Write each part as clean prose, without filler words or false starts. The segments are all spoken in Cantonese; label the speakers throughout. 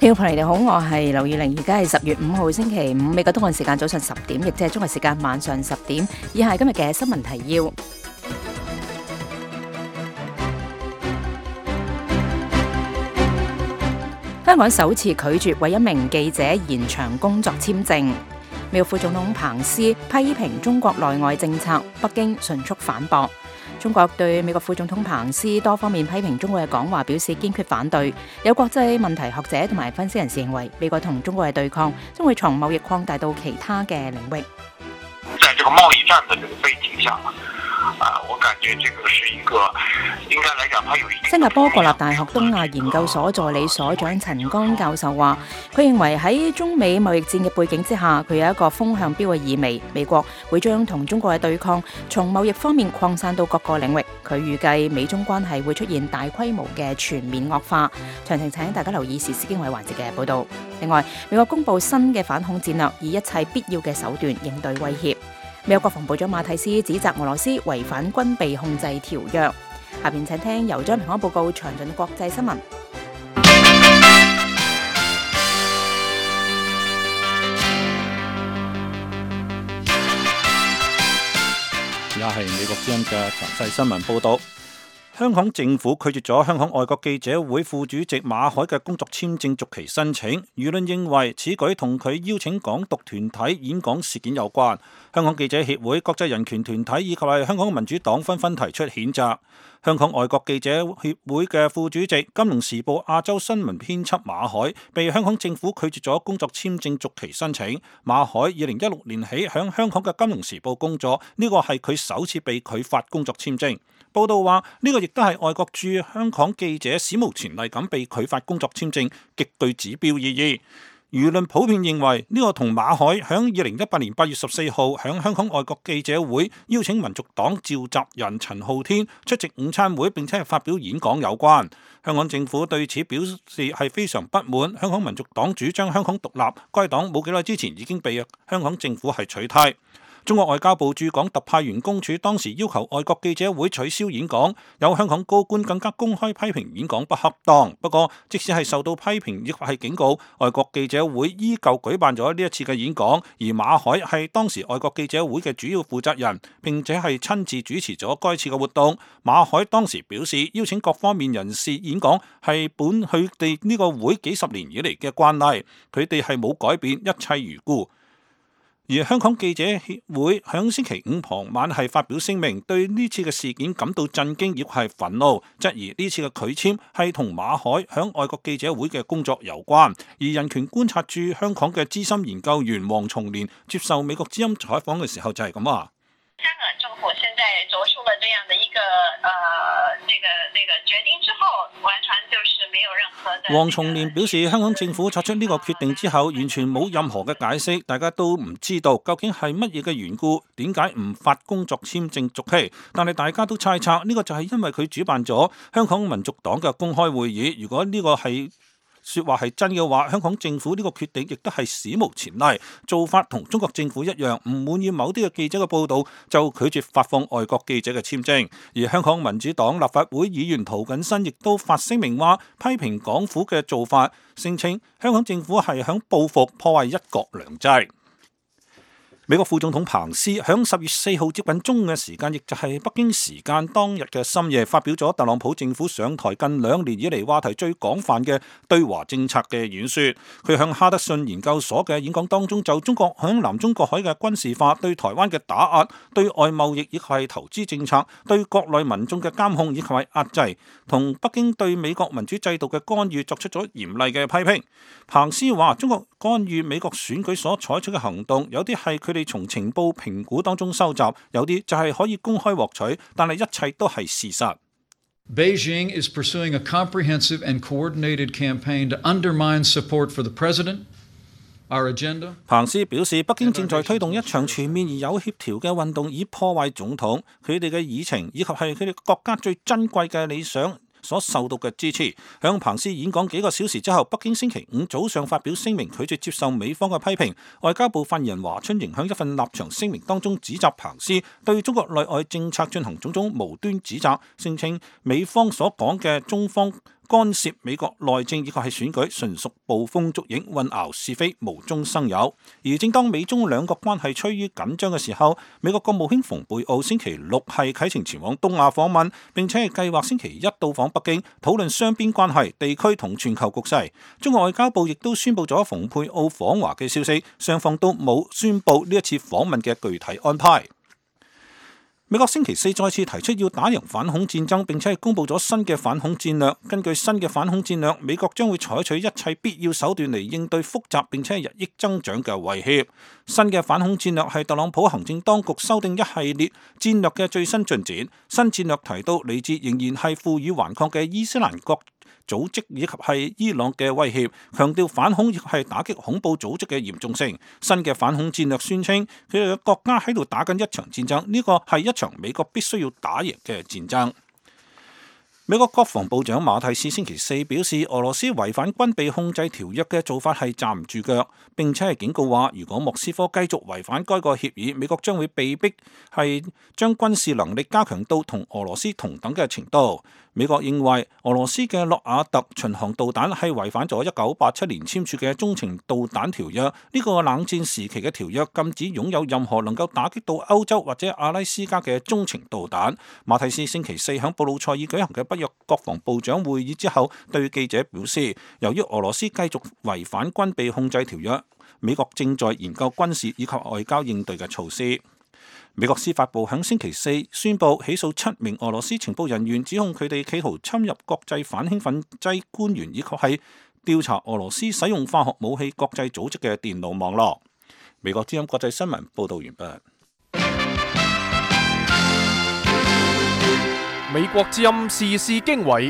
Speaker 1: 聽眾朋友你好，我係劉宇玲，而家係10月5號星期五，美國東岸時間早上10點，亦即係中國時間晚上10點。以下係今日嘅新聞提要。香港首次拒絕為一名記者延長工作簽證。美國副總統彭斯批評中國內外政策，北京迅速反駁。中國對美國副總統彭斯多方面批評中國嘅講話表示堅決反對。有國際問題學者同埋分析人士認為，美國同中國嘅對抗將會從貿易擴大到其他嘅領域。
Speaker 2: 在這個貿易戰的這個背景下，我感覺這個是一個應該來講，它有一定。
Speaker 1: 新加坡國立大學東亞研究所助理所長陳剛教授話，佢認為喺中美貿易戰嘅背景之下，佢有一個風向標嘅意味，美國會將同中國嘅對抗從貿易方面擴散到各個領域。佢預計美中關係會出現大規模嘅全面惡化。詳情請大家留意時事經緯環節嘅報導。另外，美國公布新嘅反恐戰略，以一切必要嘅手段應對威脅。美國國防部長馬蒂斯指責俄羅斯違反軍備控制條約。下邊請聽由張平安報告詳盡國際新聞。
Speaker 3: 而家係美國之音嘅詳細新聞報道。香港政府拒絕咗香港外國記者會副主席馬凱嘅工作簽證續期申請，輿論認為此舉同佢邀請港獨團體演講事件有關。香港記者協會、國際人權團體以及係香港民主黨紛紛提出譴責。香港外國記者協會嘅副主席、金融時報亞洲新聞編輯馬凱被香港政府拒絕咗工作簽證續期申請。馬凱2016年起響香港嘅金融時報工作，呢個係佢首次被拒發工作簽證。報道話呢個亦都係外國駐香港記者史無前例咁被拒發工作簽證，極具指標意義。輿論普遍認為呢個同馬凱響2018年8月14號響香港外國記者會邀請民族黨召集人陳浩天出席午餐會並且係發表演講有關。香港政府對此表示係非常不滿。香港民族黨主張香港獨立，該黨冇幾耐之前已經被香港政府係取締。中國外交部駐港特派員公署當時要求外國記者會取消演講，有香港高官更加公開批評演講不恰當。不過，即使係受到批評亦係警告，外國記者會依舊舉辦咗呢一次嘅演講，而馬凱係當時外國記者會嘅主要負責人，並且係親自主持咗該次嘅活動。馬凱當時表示，邀請各方面人士演講係佢哋呢個會幾十年以嚟嘅慣例，佢哋係冇改變，一切如故。而香港記者協會響星期五傍晚係發表聲明，對呢次嘅事件感到震驚，亦係憤怒，質疑呢次嘅拒簽係同馬凱響外國記者會嘅工作有關。而人權觀察駐香港嘅資深研究員黃松年接受美國之音採訪嘅時候就係咁話。
Speaker 4: 香港政府現在做出了這樣的一個決定之後，完全就是沒有任何的。
Speaker 3: 黃松年表示，香港政府作出呢個決定之後，完全冇任何嘅解釋，大家都唔知道究竟係乜嘢嘅緣故，點解唔發工作簽證續期？但係大家都猜測呢個就係因為佢主辦咗香港民族黨嘅公開會議。如果呢個係說話係真嘅話，香港政府呢個決定亦都係史無前例，做法同中國政府一樣，唔滿意某啲嘅記者嘅報道就拒絕發放外國記者嘅簽證。而香港民主黨立法會議員涂謹申亦都發聲明話，批評港府嘅做法，聲稱香港政府係響報復破壞一國兩制。美國副總統彭斯響10月4號接近中午嘅時間，亦就係北京時間當日嘅深夜，發表咗特朗普政府上台近2年以嚟話題最廣泛嘅對華政策嘅演說。佢向哈德遜研究所嘅演講當中，就中國響南中國海嘅軍事化、對台灣嘅打壓、對外貿易以及係投資政策、對國內民眾嘅監控以及係壓制，同北京對美國民主制度嘅干預作出咗嚴厲嘅批評。彭斯話：中國干預美國選舉所採取嘅行動，有啲係佢哋從情報評估當中收集，有啲就係可以公開獲取，但係一切都係事實。
Speaker 5: Beijing is pursuing a comprehensive and coordinated campaign to undermine support for the president, our agenda.
Speaker 3: 彭斯表示，北京正在推動一場全面而有協調嘅運動，以破壞總統佢哋嘅議程，以及係佢哋國家最珍貴嘅理想所受到嘅支持。向彭斯演講幾個小時之後，北京星期五早上發表聲明，拒絕接受美方嘅批評。外交部發言人華春瑩喺一份立場聲明當中指責彭斯對中國內外政策進行種種無端指責，聲稱美方所講嘅中方干涉美國內政以及係選舉，純屬捕風捉影、混淆是非、無中生有。而正當美中兩國關係趨於緊張嘅時候，美國國務卿蓬佩奧星期六係啟程前往東亞訪問，並且係計劃星期一到訪北京，討論雙邊關係、地區同全球局勢。中國外交部亦都宣布咗蓬佩奧訪華嘅消息，雙方都冇宣布呢一次訪問嘅具體安排。美國星期四再次提出要打贏反恐戰爭，並且係公布咗新嘅反恐戰略。根據新嘅反恐戰略，美國將會採取一切必要手段嚟應對複雜並且係日益增長嘅威脅。新嘅反恐戰略係特朗普行政當局修訂一系列戰略嘅最新進展。新戰略提到嚟自仍然係負隅頑抗嘅伊斯蘭國組織以及係伊朗嘅威脅，強調反恐亦係打擊恐怖組織嘅嚴重性。新嘅反恐戰略宣稱，佢哋嘅國家喺度打緊一場戰爭，呢個係一場美國必須要打贏嘅戰爭。美國國防部長馬蒂斯星期四表示，俄羅斯違反軍備控制條約嘅做法係站唔住腳，並且係警告話，如果莫斯科繼續違反該個協議，美國將會被逼係將軍事能力加強到同俄羅斯同等嘅程度。美國認為俄羅斯嘅諾瓦特巡航導彈係違反咗1987年簽署嘅中程導彈條約，呢個冷戰時期嘅條約禁止擁有任何能夠打擊到歐洲或者阿拉斯加嘅中程導彈。馬蒂斯星期四喺布魯塞爾舉行嘅北約國防部長會議之後，對記者表示，由於俄羅斯繼續違反軍備控制條約，美國正在研究軍事以及外交應對嘅措施。美國司法部喺星期四宣布起訴7名俄羅斯情報人員，指控佢哋企圖侵入國際反興奮劑官員以及係調查俄羅斯使用化學武器國際組織嘅電腦網絡。美國之音國際新聞報道完畢。
Speaker 6: 美國之音時事經緯，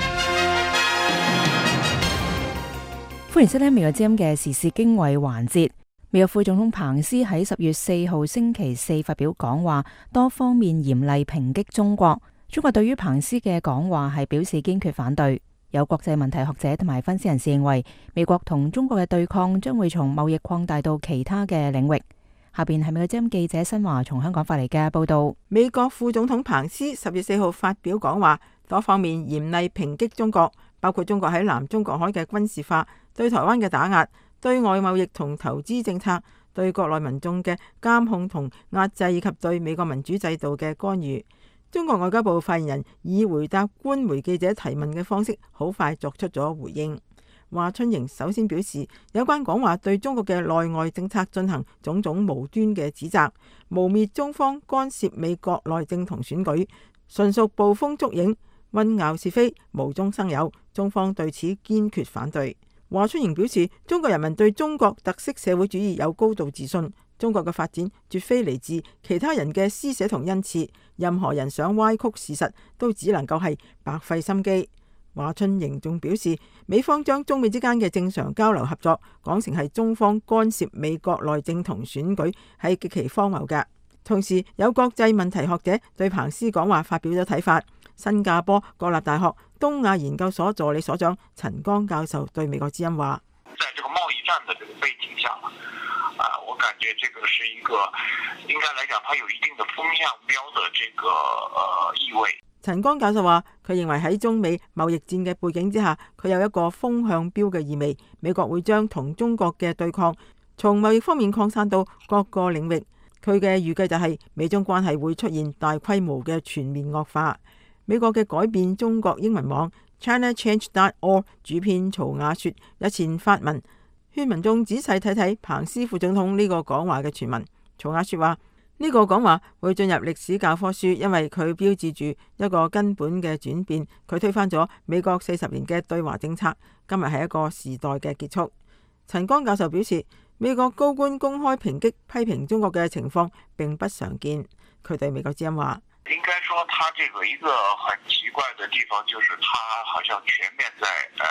Speaker 1: 歡迎收聽美國之音嘅時事經緯環節。美國副總統彭斯喺10月4號星期四發表講話，多方面嚴厲抨擊中國。中國對於彭斯嘅講話係表示堅決反對。有國際問題學者同埋分析人士認為，美國同中國嘅對抗將會從貿易擴大到其他嘅領域。下邊係美國之音記者新華從香港發嚟嘅報道。
Speaker 7: 美國副總統彭斯10月4號發表講話，多方面嚴厲抨擊中國，包括中國喺南中國海嘅軍事化、對台灣嘅打壓、對外貿易同投資政策、對國內民眾嘅監控同壓制，以及對美國民主制度嘅干預。中國外交部發言人以回答官媒記者提問嘅方式，好快作出咗回應。華春瑩首先表示，有關講話對中國嘅內外政策進行種種無端嘅指責，誣衊中方干涉美國內政同選舉，純屬捕風捉影、混淆是非、無中生有。中方對此堅決反對。華春瑩表示，中國人民對中國特色社會主義有高度自信，中國嘅發展絕非嚟自其他人嘅施捨同恩賜，任何人想歪曲事實都只能夠係白費心機。華春瑩仲表示，美方將中美之間嘅正常交流合作講成係中方干涉美國內政同選舉，係極其荒謬嘅。同時有國際問題學者對彭斯講話發表咗睇法。新加坡國立大學東亞研究所助理所長陳剛教授對美國之音話：
Speaker 2: 在這個貿易戰的這個背景下，我感覺這個是一個應該來講，它有一定的風向標的這個意味。
Speaker 7: 陳剛教授話：佢認為喺中美貿易戰嘅背景之下，佢有一個風向標嘅意味。美國會將同中國嘅對抗從貿易方面擴散到各個領域。佢嘅預計就係美中關係會出現大規模嘅全面惡化。美國嘅改變中國英文網 ChinaChange.org 主編曹雅雪日前發文，勸民眾仔細睇睇彭斯副總統呢個講話嘅全文。曹雅雪話：呢個講話會進入歷史教科書，因為佢標誌住一個根本嘅轉變。佢推翻咗美國40年嘅對華政策，今日係一個時代嘅結束。陳剛教授表示，美國高官公開抨擊批評中國嘅情況並不常見。佢對美國之音話：
Speaker 2: 應該說，他這個一個很奇怪的地方，就是他好像全面在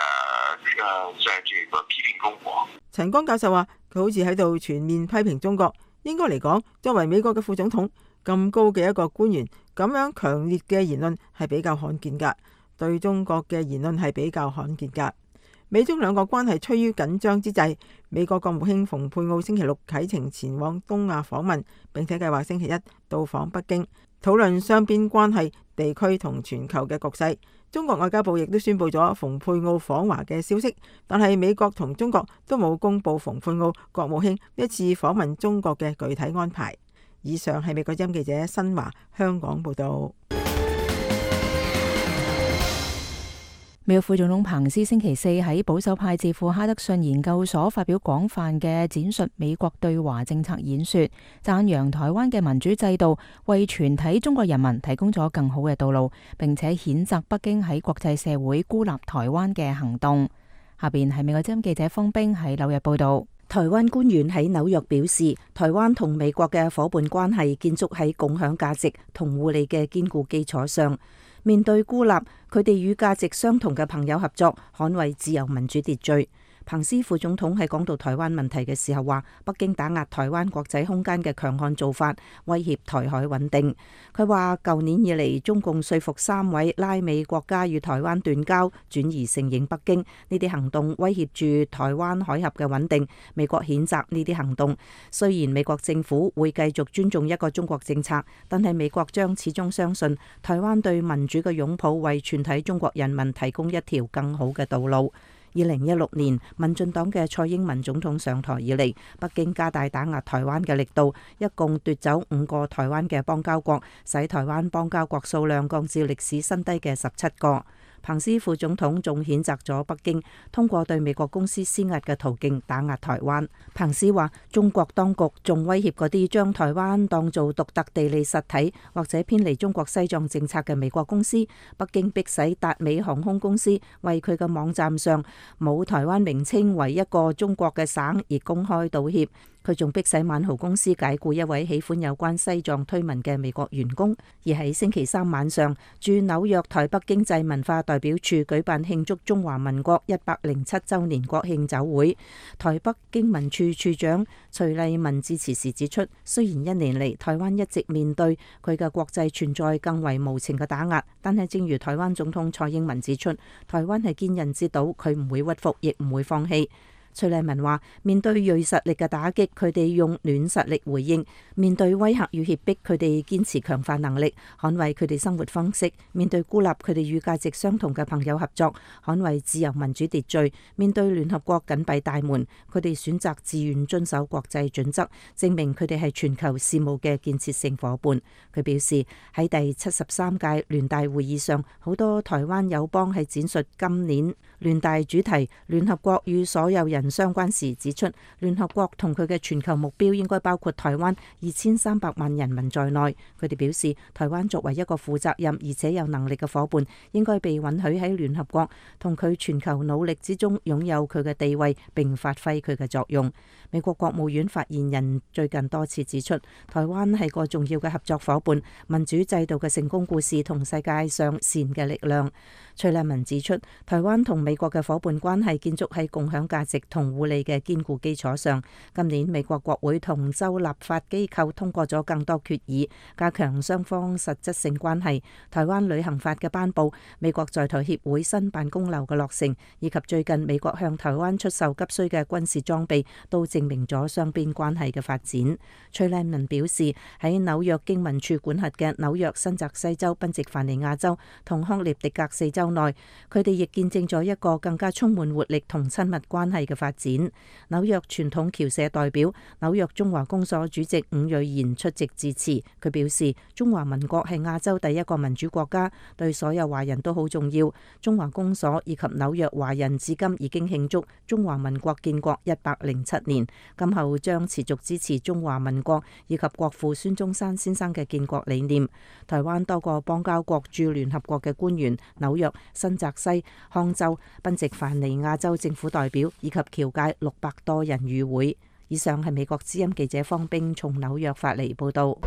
Speaker 2: 這個批評中國。陳
Speaker 7: 剛教授話：佢好似喺度全面批評中國。應該嚟講，作為美國嘅副總統咁高嘅一個官員，咁樣強烈嘅言論係比較罕見噶。對中國嘅言論係比較罕見噶。美中兩國關係趨於緊張之際，美國國務卿蓬佩奧星期六啟程前往東亞訪問，並且計劃星期一到訪北京，討論雙邊關係、地區同全球嘅局勢。 中國外交部亦都宣布咗蓬佩奧訪華嘅消息，但係美國同中國都冇公布蓬佩奧國務卿一次訪問中國嘅具體安排。以上係美國之音記者新華香港報道。
Speaker 1: 美國副總統彭斯星期四喺保守派智庫哈德遜研究所發表廣泛嘅展述美國對華政策演說，讚揚台灣嘅民主制度為全體中國人民提供咗更好嘅道路，並且譴責北京喺國際社會孤立台灣嘅行動。下邊係美國之音記者方冰喺紐約報道。
Speaker 8: 台灣官員喺紐約表示，台灣同美國嘅夥伴關係建築喺共享價值同互利嘅堅固基礎上。面對孤立，佢哋與價值相同嘅朋友合作，捍衛自由民主秩序。彭斯副總統喺講到台灣問題嘅時候話，北京打壓台灣國際空間嘅強悍做法威脅台海穩定。佢話舊年以嚟，中共說服3位拉美國家與台灣斷交，轉移承認北京，呢啲行動威脅住台灣海峽嘅穩定。美國譴責呢啲行動。雖然美國政府會繼續尊重一個中國政策，但係美國將始終相信台灣對民主嘅擁抱為全體中國人民提供一條更好嘅道路。2016年，民進黨嘅蔡英文總統上台以嚟，北京加大打壓台灣嘅力度，一共奪走5個台灣嘅邦交國，使台灣邦交國數量降至歷史新低嘅17個。彭斯副總統仲譴責咗北京通過對美國公司施壓嘅途徑打壓台灣。彭斯話，中國當局仲威脅嗰啲將台灣當做獨特地理實體或者偏離中國西藏政策嘅美國公司。北京迫使達美航空公司為佢嘅網站上冇台灣名稱為一個中國嘅省而公開道歉。佢仲迫使萬豪公司解僱一位喜歡有關西藏推文嘅美國員工。而喺星期三晚上，駐紐約台北經濟文化代表處舉辦慶祝中華民國107週年國慶酒會。台北經文處處長徐麗文致辭時指出，雖然1年嚟台灣一直面對佢嘅國際存在更為無情嘅打壓，但係正如台灣總統蔡英文指出，台灣係堅韌之島，佢唔會屈服，亦唔會放棄。徐麗文話：面對銳實力嘅打擊，佢哋用軟實力回應；面對威嚇與脅迫，佢哋堅持強化能力，捍衛佢哋生活方式；面對孤立，佢哋與價值相同嘅朋友合作，捍衛自由民主秩序；面對聯合國緊閉大門，佢哋選擇自願遵守國際準則，證明佢哋係全球事務嘅建設性夥伴。佢表示喺第73屆聯大會議上，好多台灣友邦係展述今年聯大主題聯合國與所有人相關時指出，聯合國同佢嘅全球目標應該包括台灣2300萬人民在內。佢哋表示，台灣作為一個負責任而且有能力嘅夥伴，應該被允許喺聯合國同佢全球努力之中擁有佢嘅地位並發揮佢嘅作用。美國國務院發言人最近多次指出，台灣係個重要嘅合作夥伴，民主制度嘅成功故事同世界上善嘅力量。徐麗文指出，台灣同美國嘅夥伴關係建築喺共享價值同互利嘅堅固基礎上。今年美國國會同州立法機構通過咗更多決議，加強雙方實質性關係。台灣旅行法嘅頒布、美國在台協會新辦公樓嘅落成，以及最近美國向台灣出售急需嘅軍事裝備，都證明咗雙邊關係嘅發展。崔麗文表示，喺紐約經文處管轄嘅紐約、新澤西州、賓夕凡尼亞州同康涅狄格4州內，佢哋亦見證咗一個更加充滿活力同親密關係嘅發展。紐約傳統僑社代表、紐約中華公所主席伍瑞賢出席致辭，佢表示，中華民國係亞洲第一個民主國家，對所有華人都好重要。中華公所以及紐約華人至今已經慶祝中華民國建國107年，今後將持續支持中華民國以及國父孫中山先生嘅建國理念。台灣多個邦交國駐聯合國嘅官員、紐約、新澤西、康州、賓夕凡尼亞州政府代表以及僑界600多人與會。以上係美國之音記者方冰從紐約發嚟報道。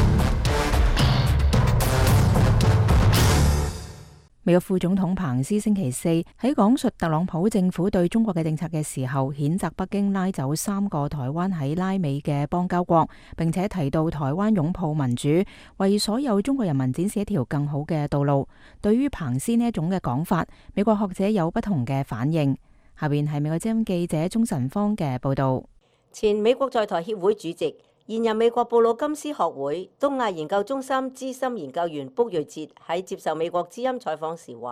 Speaker 1: 美國副總統彭斯星期四喺講述特朗普政府對中國嘅政策嘅時候，譴責北京拉走3個台灣喺拉美嘅邦交國，並且提到台灣擁抱民主，為所有中國人民展示一條更好嘅道路。對於彭斯呢一種嘅講法，美國學者有不同嘅反應。下邊係美國之音記者鍾晨芳嘅報道。
Speaker 9: 前美國在台協會主席、現任美國布魯金斯學會東亞研究中心資深研究員卜瑞哲喺接受美國之音採訪時話：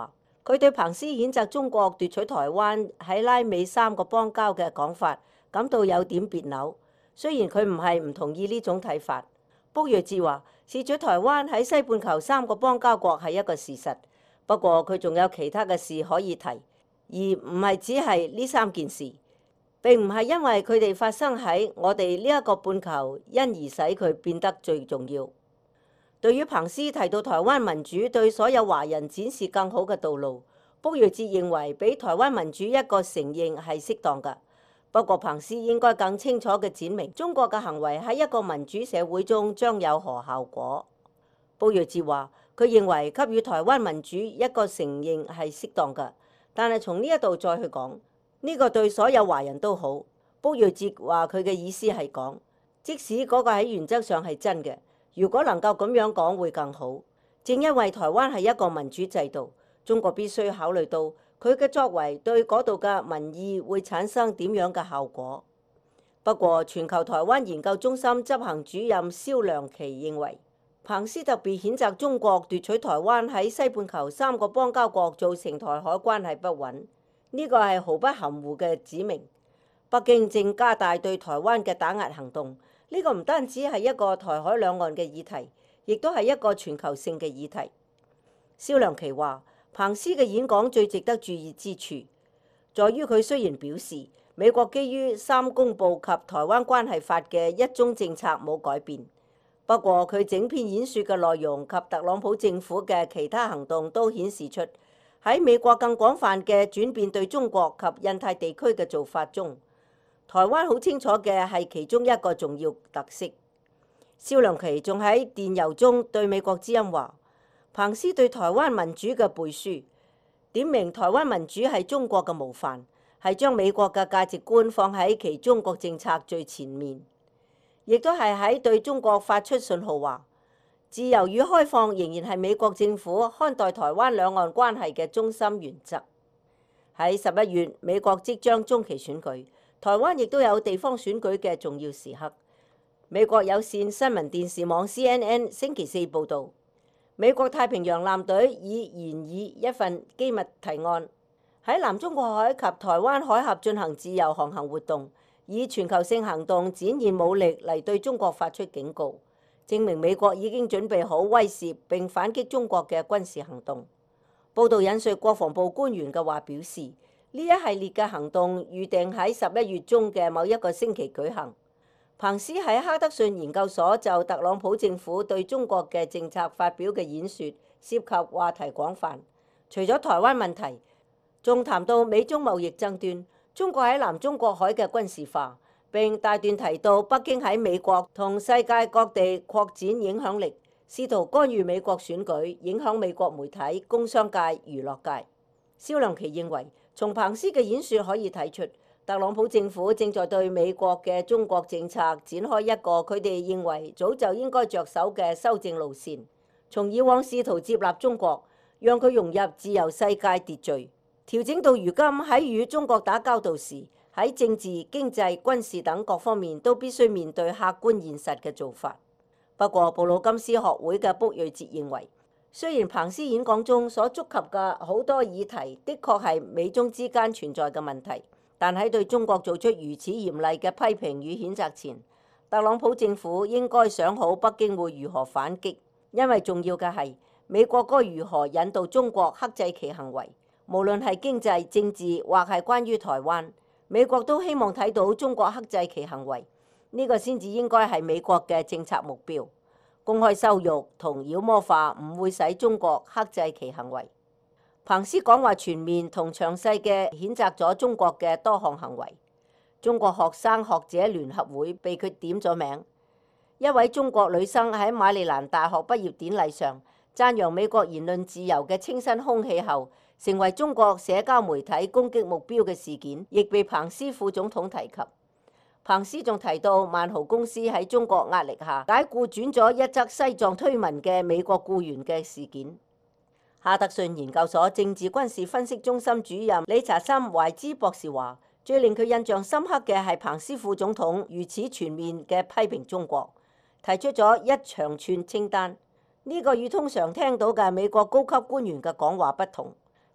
Speaker 9: 佢對彭斯譴責中國奪取台灣喺拉美3個邦交嘅講法感到有點別扭，雖然佢唔同意呢種睇法。卜睿哲話：竊取台灣喺西半球3個邦交國係一個事實，不過佢仲有其他嘅事可以提，而唔係只係呢3件事。並唔係因為佢哋發生喺我哋呢一個半球，因而使佢變得最重要。對於彭斯提到台灣民主對所有華人展示更好嘅道路，卜睿哲認為俾台灣民主一個承認係適當嘅。不過彭斯應該更清楚嘅展明中國嘅行為喺一個民主社會中將有何效果。卜睿哲話：佢認為給予台灣民主一個承認係適當嘅，但係從呢一度再去講。呢個對所有華人都好。卜睿哲話佢嘅意思係講，即使嗰個喺原則上係真嘅，如果能夠咁樣講會更好。正因為台灣係一個民主制度，中國必須考慮到佢嘅作為對嗰度嘅民意會產生點樣嘅效果。不過，全球台灣研究中心執行主任蕭良琪認為，彭斯特別譴責中國奪取台灣喺西半球3個邦交國，造成台海關係不穩。呢個係毫不含糊嘅指明，北京正加大對台灣嘅打壓行動。呢個唔單止係一個台海兩岸嘅議題，亦都係一個全球性嘅議題。蕭良琪話：彭斯嘅演講最值得注意之處，在於佢雖然表示美國基於3公報及台灣關係法嘅一中政策冇改變，不過佢整篇演說嘅內容及特朗普政府嘅其他行動都顯示出，喺美國更廣泛嘅轉變對中國及印太地區嘅做法中，台灣好清楚嘅係其中一個重要特色。蕭良琪仲喺電郵中對美國之音話：彭斯對台灣民主嘅背書，點明台灣民主係中國嘅模範，係將美國嘅價值觀放喺其中國政策最前面，亦都係喺對中國發出信號話，自由與開放仍然係美國政府看待台灣兩岸關係嘅中心原則。喺11月，美國即將中期選舉，台灣亦都有地方選舉嘅重要時刻。美國有線新聞電視網 CNN 星期4報導，美國太平洋艦隊已研議一份機密提案，喺南中國海及台灣海峽進行自由航行活動，以全球性行動展現武力嚟對中國發出警告，證明美國已經準備好威懾並反擊中國嘅軍事行動。報道引述國防部官員嘅話表示，呢一系列嘅行動預定喺11月中嘅某一個星期舉行。彭斯喺哈德遜研究所就特朗普政府對中國嘅政策發表嘅演說涉及話題廣泛，除咗台灣問題，仲談到美中貿易爭端、中國喺南中國海嘅軍事化，並大段提到北京喺美國同世界各地擴展影響力，試圖干預美國選舉，影響美國媒體、工商界、娛樂界。蕭良琪認為，從彭斯嘅演說可以睇出，特朗普政府正在對美國嘅中國政策展開一個佢哋認為早就應該着手嘅修正路線，從以往試圖接納中國，讓佢融入自由世界秩序，調整到如今喺與中國打交道時，喺政治、經濟、軍事等各方面都必須面對客觀現實嘅做法。不過，布魯金斯學會嘅卜睿哲認為，雖然彭斯演講中所觸及嘅好多議題的確係美中之間存在嘅問題，但喺對中國做出如此嚴厲嘅批評與譴責前，特朗普政府應該想好北京會如何反擊，因為重要嘅係美國該如何引導中國克制其行為，無論係經濟、政治或係關於台灣，美國都希望睇到中國克制其行為，呢個先至應該係美國嘅政策目標。公開羞辱同妖魔化唔會使中國克制其行為。彭斯講話全面同詳細嘅譴責咗中國嘅多項行為。中國學生學者聯合會被佢點咗名。一位中國女生喺馬里蘭大學畢業典禮上讚揚美國言論自由嘅清新空氣後，成為中國社交媒體攻擊目標嘅事件，亦被彭斯副總統提及。彭斯仲提到萬豪公司喺中國壓力下解僱轉咗一則西藏推文嘅美國僱員嘅事件。哈德遜研究所政治軍事分析中心主任理查森懷茲博士話，最令佢印象深刻嘅係彭斯副總統如此全面嘅批評中國，提出咗一長串清單。呢個與通常聽到嘅美國高級官員嘅講話不同，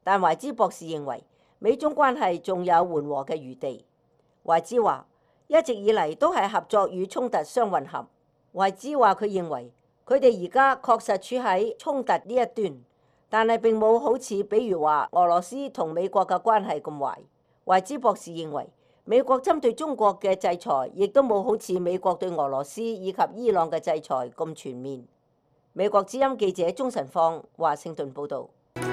Speaker 9: 但懷茲博士認為美中關係仲有緩和嘅餘地。懷茲話：一直以嚟都係合作與衝突相混合。懷茲話佢認為佢哋而家確實處喺衝突呢一端，但係並冇好似比如話俄羅斯同美國嘅關係咁壞。懷茲博士認為美國針對中國嘅制裁亦都冇好似美國對俄羅斯以及伊朗嘅制裁咁全面。美國之音記者鍾晨放華盛頓報導。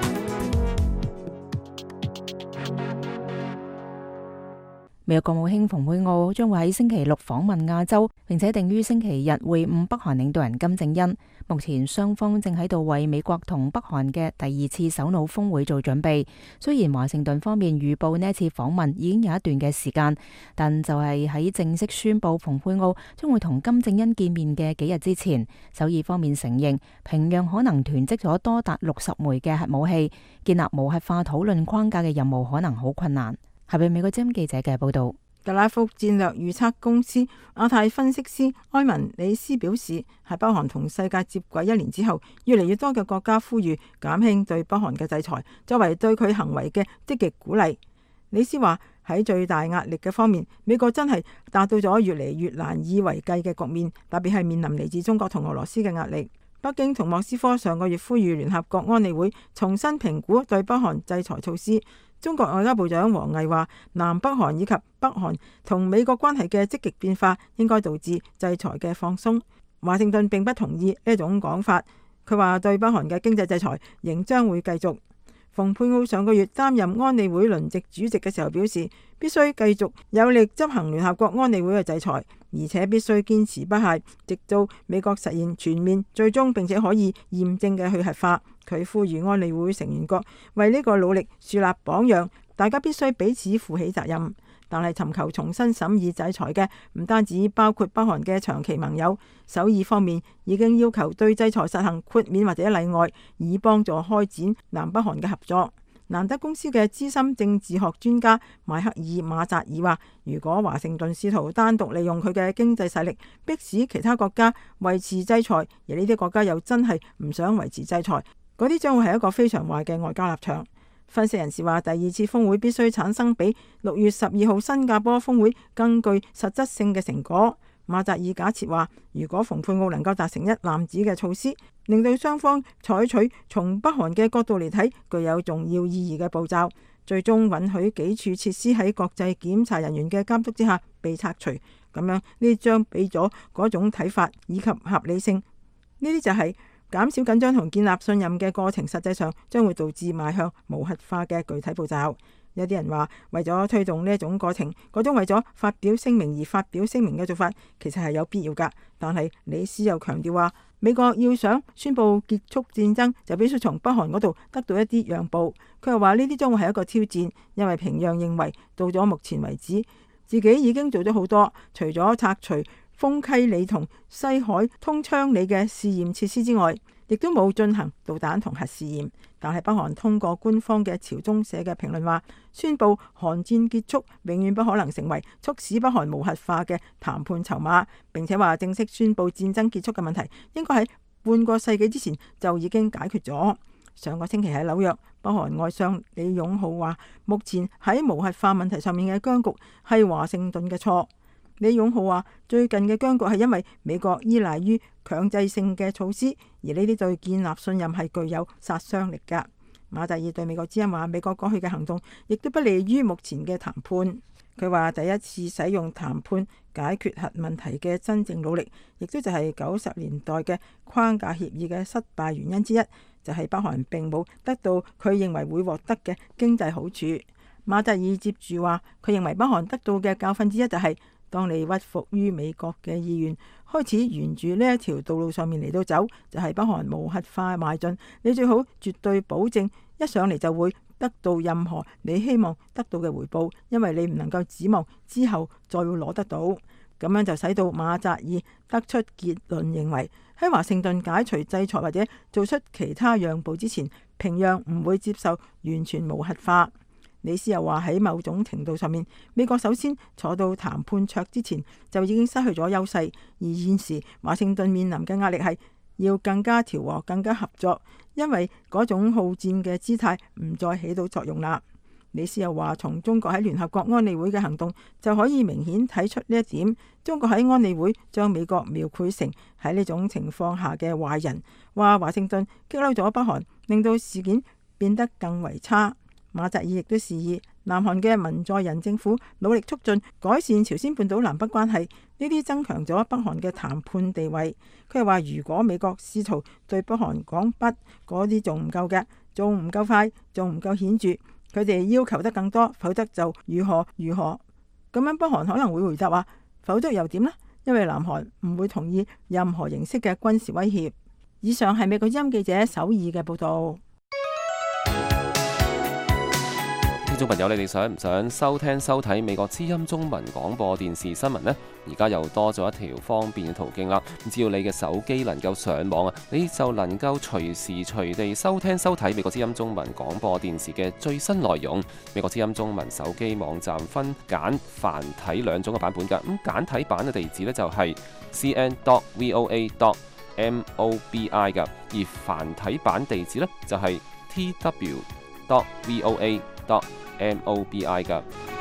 Speaker 1: 美國國務卿蓬佩奧將會喺星期六訪問亞洲，並且定於星期日會晤北韓領導人金正恩。目前雙方正喺度為美國同北韓嘅第二次首腦峰會做準備。雖然華盛頓方面預報呢一次訪問已經有一段嘅時間，但就係喺正式宣布蓬佩奧將會同金正恩見面嘅幾日之前，首爾方面承認平壤可能囤積咗多達60枚嘅核武器，建立無核化討論框架嘅任務可能好困難。下邊美國之音記者嘅報道。
Speaker 7: 特拉福戰略預測公司亞太分析師埃文里斯表示，喺北韓同世界接軌1年之後，越嚟越多嘅國家呼籲減輕對北韓嘅制裁，作為對佢行為嘅積極鼓勵。里斯話喺最大壓力嘅方面，美國真係達到咗越嚟越難以為繼嘅局面，特別係面臨嚟自中國同俄羅斯嘅壓力。北京同莫斯科上個月呼籲聯合國安理會重新評估對北韓制裁措施。中國外交部長王毅話，南北韓以及北韓同美國關係嘅積極變化應該導致制裁嘅放鬆。華盛頓並不同意呢一種講法，佢話對北韓嘅經濟制裁仍將會繼續。蓬佩奧上個月擔任安理會輪值主席嘅時候表示，必須繼續有力執行聯合國安理會嘅制裁，而且必須堅持不懈，直到美國實現全面、最終並且可以驗證嘅去核化。佢呼籲安理會成員國為呢個努力樹立榜樣，大家必須彼此負起責任。但係尋求重新審議制裁嘅唔單止包括北韓嘅長期盟友，首爾方面已經要求對制裁實行豁免或者例外，以幫助開展南北韓嘅合作。蘭德公司嘅資深政治學專家邁克爾馬扎爾話，如果華盛頓試圖單獨利用佢嘅經濟勢力迫使其他國家維持制裁，而呢啲國家又真係唔想維持制裁，嗰啲將會係一個非常壞嘅外交立場。分析人士話，第二次峰會必須產生比6月12號新加坡峰會更具實質性嘅成果。馬扎爾假設話，如果蓬佩奧能夠達成一攬子嘅措施，令到雙方採取從北韓嘅角度嚟睇具有重要意義嘅步驟，最終允許幾處設施喺國際檢查人員嘅監督之下被拆除，咁樣呢將俾咗嗰種睇法以及合理性。呢啲就係減少緊張同建立信任嘅過程，實際上將會導致邁向無核化嘅具體步驟。有啲人話，為咗推動呢一種過程，嗰種為咗發表聲明而發表聲明嘅做法，其實係有必要㗎。但係李斯又強調話，美國要想宣布結束戰爭，就必須從北韓嗰度得到一啲讓步。佢又話呢啲將會係一個挑戰，因為平壤認為到咗目前為止，自己已經做咗好多，除咗拆除豐溪里同西海通昌里嘅試驗設施之外，亦都冇進行導彈同核試驗。但係北韓通過官方嘅朝中社嘅評論話，宣布韓戰結束永遠不可能成為促使北韓無核化嘅談判籌碼。並且話正式宣布戰爭結束嘅問題應該喺半個世紀之前就已經解決咗。上個星期喺紐約，北韓外相李勇浩話，目前喺無核化問題上面嘅僵局係華盛頓嘅錯。李勇浩話，最近嘅僵局係因為美國依賴於強制性嘅措施，而呢啲對建立信任係具有殺傷力㗎。馬扎爾對美國之音話，美國過去嘅行動亦都不利於目前嘅談判。佢話第一次使用談判解決核問題嘅真正努力，亦都就係90年代嘅框架協議嘅失敗原因之一，就係北韓並冇得到佢認為會獲得嘅經濟好處。馬扎爾接住話，佢認為北韓得到嘅教訓之一就係，當你屈服於美國嘅意願，開始沿住呢一條道路上面嚟到走，就係北韓無核化邁進。你最好絕對保證一上嚟就會得到任何你希望得到嘅回報，因為你唔能夠指望之後再會攞得到。咁樣就使到馬扎爾得出結論，認為喺華盛頓解除制裁或者做出其他讓步之前，平壤唔會接受完全無核化。李斯又話，喺某種程度上面，美國首先坐到談判桌之前就已經失去咗優勢，而現時華盛頓面臨嘅壓力係要更加調和、更加合作，因為嗰種好戰嘅姿態唔再起到作用啦。李斯又話，從中國喺聯合國安理會嘅行動就可以明顯睇出呢一點。中國喺安理會將美國描繪成喺呢種情況下嘅壞人，話華盛頓激嬲咗北韓，令到事件變得更為差。馬澤爾亦都示意南韓嘅文在寅政府努力促進改善朝鮮半島南北關係，呢啲增強咗北韓嘅談判地位。佢係話，如果美國試圖對北韓講不，嗰啲仲唔夠嘅，仲唔夠快，仲唔夠顯著。佢哋要求得更多，否則就如何如何。咁樣北韓可能會回答話，否則又點呢？因為南韓唔會同意任何形式嘅軍事威脅。以上係美國之音記者首爾嘅報道。
Speaker 10: 聽眾朋友，你哋想唔想收聽收睇美國之音中文廣播電視新聞呢？而家又多咗一條方便嘅途徑啦。只要你嘅手機能夠上網啊，你就能夠隨時隨地收聽收睇美國之音中文廣播電視嘅最新內容。美國之音中文手機網站分簡繁體兩種嘅版本㗎。咁簡體版嘅地址呢，就係 cn.voa.mobi 㗎，而繁體版地址呢，就係 tw.voa.mobi 㗎。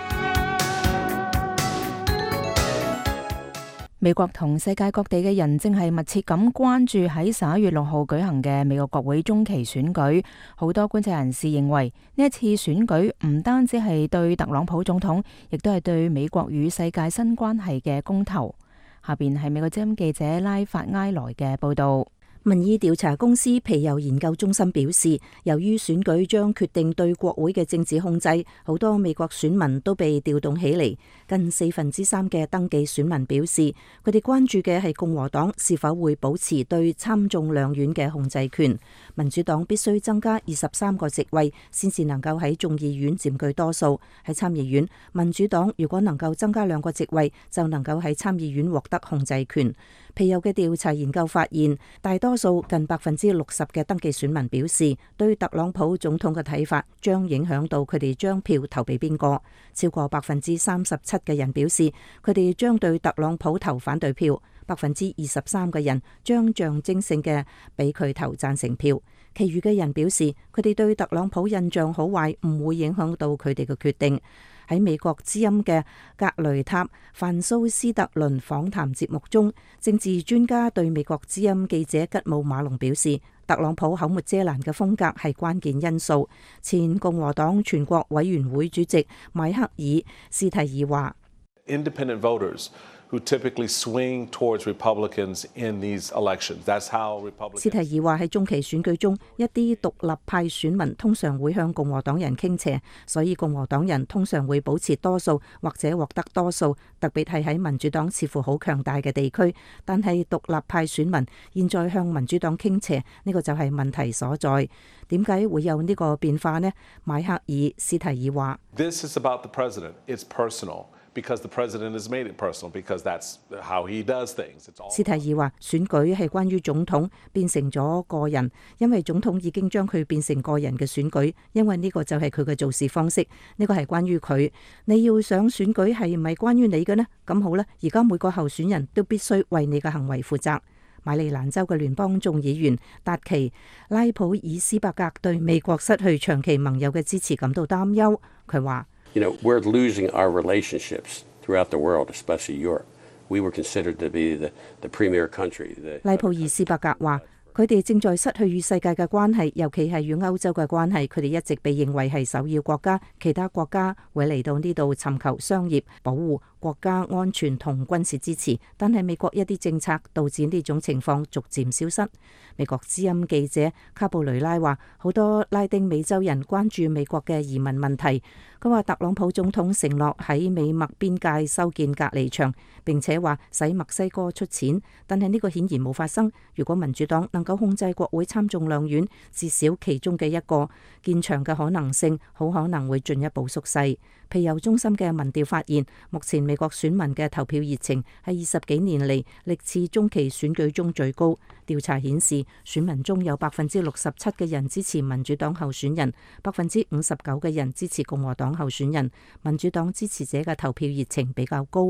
Speaker 1: 美國同世界各地嘅人正係密切咁關注喺11月6號舉行嘅美國國會中期選舉。好多觀察人士認為呢一次選舉唔單止係對特朗普總統，亦都係對美國與世界新關係嘅公投。下邊係美國之音記者拉法埃萊嘅報道。
Speaker 8: 民意調查公司皮尤研究中心表示，由於選舉將決定對國會嘅政治控制，好多美國選民都被調動起嚟。近3/4嘅登記選民表示，佢哋關注嘅係共和黨是否會保持對參眾兩院嘅控制權。民主黨必須增加23個席位，先至能夠喺眾議院佔據多數。喺參議院，民主黨如果能夠增加2個席位，就能夠喺參議院獲得控制權。皮尤嘅調查研究發現，大多數近60%嘅登記選民表示，對特朗普總統嘅睇法將影響到佢哋將票投俾邊個。超過37%嘅人表示，佢哋將對特朗普投反對票。23%嘅人將象徵性嘅俾佢投贊成票。其餘嘅人表示，佢哋對特朗普印象好壞唔會影響到佢哋嘅決定。喺美國之音嘅格雷塔范蘇斯特倫訪談節目中，政治專家對美國之音記者吉姆馬龍表示，特朗普口沒遮攔嘅風格係關鍵因素。前共和黨全國委員會主席邁克爾斯提爾話
Speaker 11: ：Independent voters who typically swing towards Republicans in these elections. That's how Republicans.
Speaker 8: 斯提爾話喺中期選舉中，一啲獨立派選民通常會向共和黨人傾斜，所以共和黨人通常會保持多數或者獲得多數，特別係喺民主黨似乎好強大嘅地區。但係獨立派選民現在向民主黨傾斜，呢個就係問題所在。點解會有呢個變化呢？邁克爾斯提爾話
Speaker 11: ：This is about the president. It's personal. Because the president has made it personal, because that's how he does things.
Speaker 8: 斯提爾話：選舉係關於總統變成咗個人，因為總統已經將佢變成個人嘅選舉，因為呢個就係佢嘅做事方式。呢個係關於佢。你要想選舉係唔係關於你嘅呢？咁好啦，而家每個候選人都必須為你嘅行為負責。馬里蘭州嘅聯邦眾議員達奇拉普爾斯伯格對美國失去長期盟友嘅支持感到擔憂。佢話
Speaker 12: ：We're losing our relationships throughout the world, especially Europe. We were considered to be the premier country.
Speaker 8: 拉普爾斯伯格話：佢哋正在失去與世界嘅關係，尤其係與歐洲嘅關係。佢哋一直被認為係首要國家，其他國家會嚟到呢度尋求商業保護、國家安全同軍事支持，但係美國一啲政策導致呢種情況逐漸消失。美國之音記者卡布雷拉話：好多拉丁美洲人關注美國嘅移民問題。佢話特朗普總統承諾喺美墨邊界修建隔離牆，並且話使墨西哥出錢，但係呢個顯然冇發生。如果民主黨能夠控制國會參眾兩院，至少其中嘅一個，建牆嘅可能性好可能會進一步縮細。皮尤中心嘅民調發現，目前美國選民嘅投票熱情係20幾年嚟歷次中期選舉中最高。調查顯示，選民中有67%嘅人支持民主黨候選人，59%嘅人支持共和黨候選人。民主黨支持者嘅投票熱情比較高。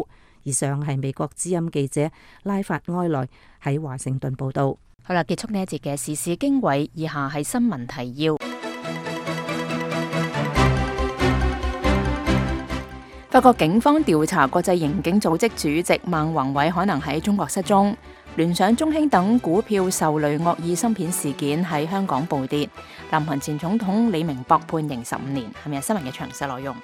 Speaker 8: 以上係美國之音記者拉法埃萊喺華盛頓報道。
Speaker 1: 好啦，結束呢一節嘅時事經緯，以下係新聞提要。法國警方調查國際刑警組織主席孟宏偉可能喺中國失蹤。聯想、中興等股票受雷惡意芯片事件喺香港暴跌。南韓前總統李明博判刑15年。係咪新聞嘅詳細內容？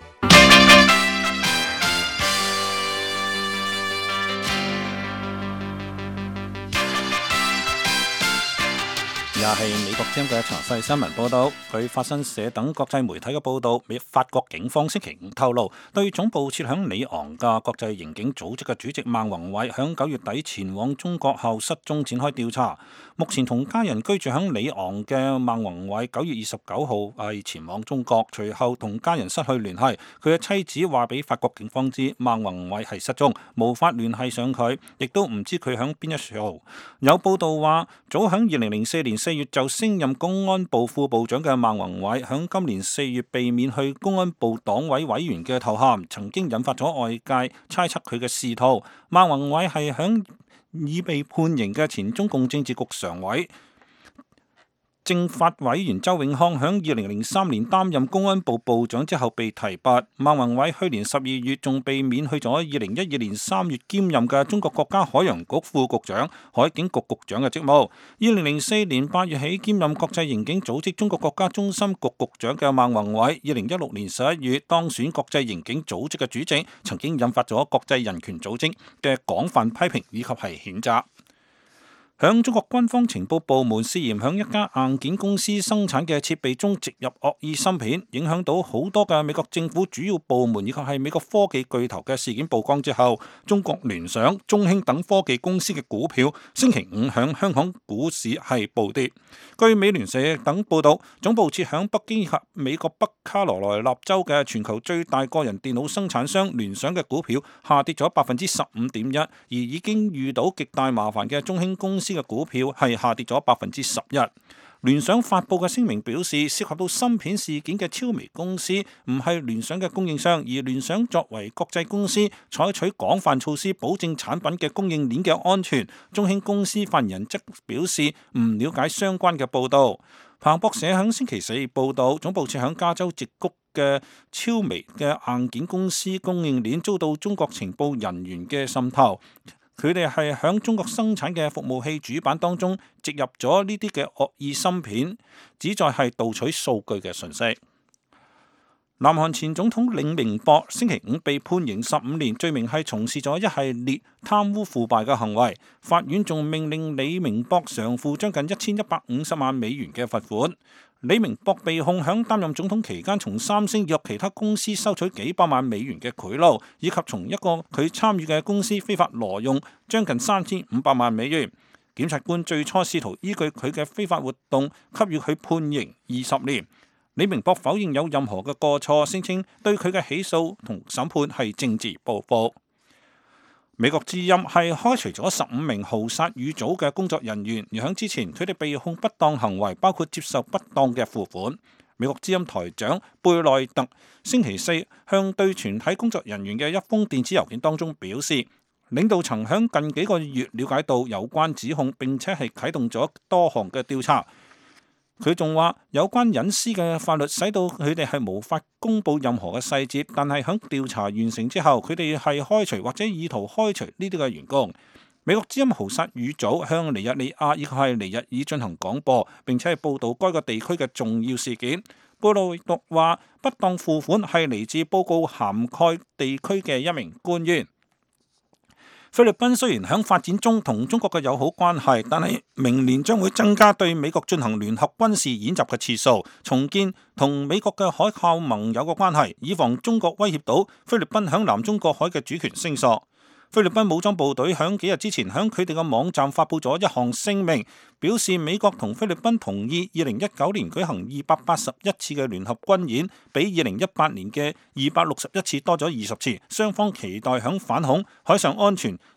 Speaker 3: 也係美國之音嘅詳細新聞報道。據法新社等國際媒體嘅報道，法國警方星期5透露，對總部設響里昂嘅國際刑警組織嘅主席孟宏偉響9月底前往中國後失蹤展開調查。目前同家人居住響里昂嘅孟宏偉9月29號係前往中國，隨後同家人失去聯繫。佢嘅妻子話俾法國警方知孟宏偉係失蹤，無法聯繫上佢，亦都唔知佢響邊一處。有報道話，早響2004年4月就升任公安部副部長嘅孟宏偉，響今年4月被免去公安部黨委委員嘅頭銜，曾經引發咗外界猜測佢嘅仕途。孟宏偉係響已被判刑嘅前中共政治局常委、政法委員周永康響2003年擔任公安部部長之後被提拔。孟宏偉去年12月仲被免去咗2012年3月兼任嘅中國國家海洋局副局長、海警局局長嘅職務。2004年8月起兼任國際刑警組織中國國家中心局局長嘅孟宏偉，2016年11月當選國際刑警組織嘅主席，曾經引發咗國際人權組織嘅廣泛批評以及係譴責。響中國軍方情報部門涉嫌響一家硬件公司生產嘅設備中植入惡意芯片，影響到好多嘅美國政府主要部門以及係美國科技巨頭嘅事件曝光之後，中國聯想、中興等科技公司嘅股票星期5響香港股市係暴跌。據美聯社等報道，總部設響北京及美國北卡羅來納州嘅全球最大個人電腦生產商聯想嘅股票下跌咗15.1%，而已經遇到極大麻煩嘅中興公司嘅股票係下跌咗11%。聯想發佈嘅聲明表示，涉及到芯片事件嘅超微公司唔係聯想嘅供應商，而聯想作為國際公司，採取廣泛措施保證產品嘅供應鏈嘅安全。中興公司發言人則表示唔了解相關嘅報導。彭博社喺星期4報導，總部設喺加州矽谷嘅超微嘅硬件公司供應鏈遭到中國情報人員嘅滲透。佢哋係響中國生產嘅服務器主板當中植入咗呢啲嘅惡意芯片，旨在係盜取數據嘅信息。南韓前總統李明博星期5被判刑15年，罪名係從事咗一系列貪污腐敗嘅行為。法院仲命令李明博償付將近1150萬美元嘅罰款。李明博被控響擔任總統期間從三星以及其他公司收取幾百萬美元嘅賄賂，以及從一個佢參與嘅公司非法挪用將近3500萬美元。檢察官最初試圖依據佢嘅非法活動給予佢判刑20年。李明博否認有任何嘅過錯，聲稱對佢嘅起訴同審判係政治報復。美國之音係開除咗15名豪薩語組嘅工作人員，而響之前佢哋被控不當行為，包括接受不當嘅付款。美國之音台長貝內特星期4向對全體工作人員嘅一封電子郵件當中表示，領導層響近幾個月了解到有關指控，並且係啟動咗多項嘅調查。佢仲話有關隱私嘅法律使到佢哋係無法公佈任何嘅細節，但係響調查完成之後，佢哋係開除或者意圖開除呢啲嘅員工。美國之音豪薩語組向尼日利亞以及係尼日爾進行廣播，並且係報導該個地區嘅重要事件。貝內特話不當付款係嚟自報告涵蓋地區嘅一名官員。菲律賓雖然喺發展中同中國嘅友好關係，但係明年將會增加對美國進行聯合軍事演習嘅次數，重建同美國嘅海靠盟友嘅關係，以防中國威脅到菲律賓喺南中國海嘅主權聲索。菲律賓武裝部隊喺幾日之前喺佢哋嘅網站發佈咗一項聲明，表示美國同菲律賓同意2019年舉行281次嘅聯合軍演，比2018年嘅261次多咗20次。雙方期待喺反恐、海上安全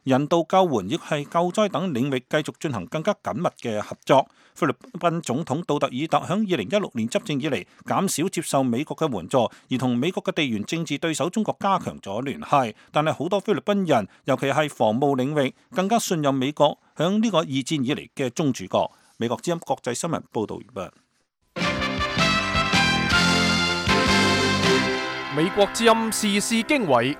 Speaker 3: 人道救援亦係救災等領域繼續進行更加緊密嘅合作。菲律賓總統杜特爾特響2016年執政以嚟減少接受美國嘅援助，而同美國嘅地緣政治對手中國加強咗聯繫。但係好多菲律賓人，尤其係防務領域，更加信任美國響呢個二戰以嚟嘅中主角。美國之音國際新聞報道完畢。
Speaker 6: 美國之音時事經緯，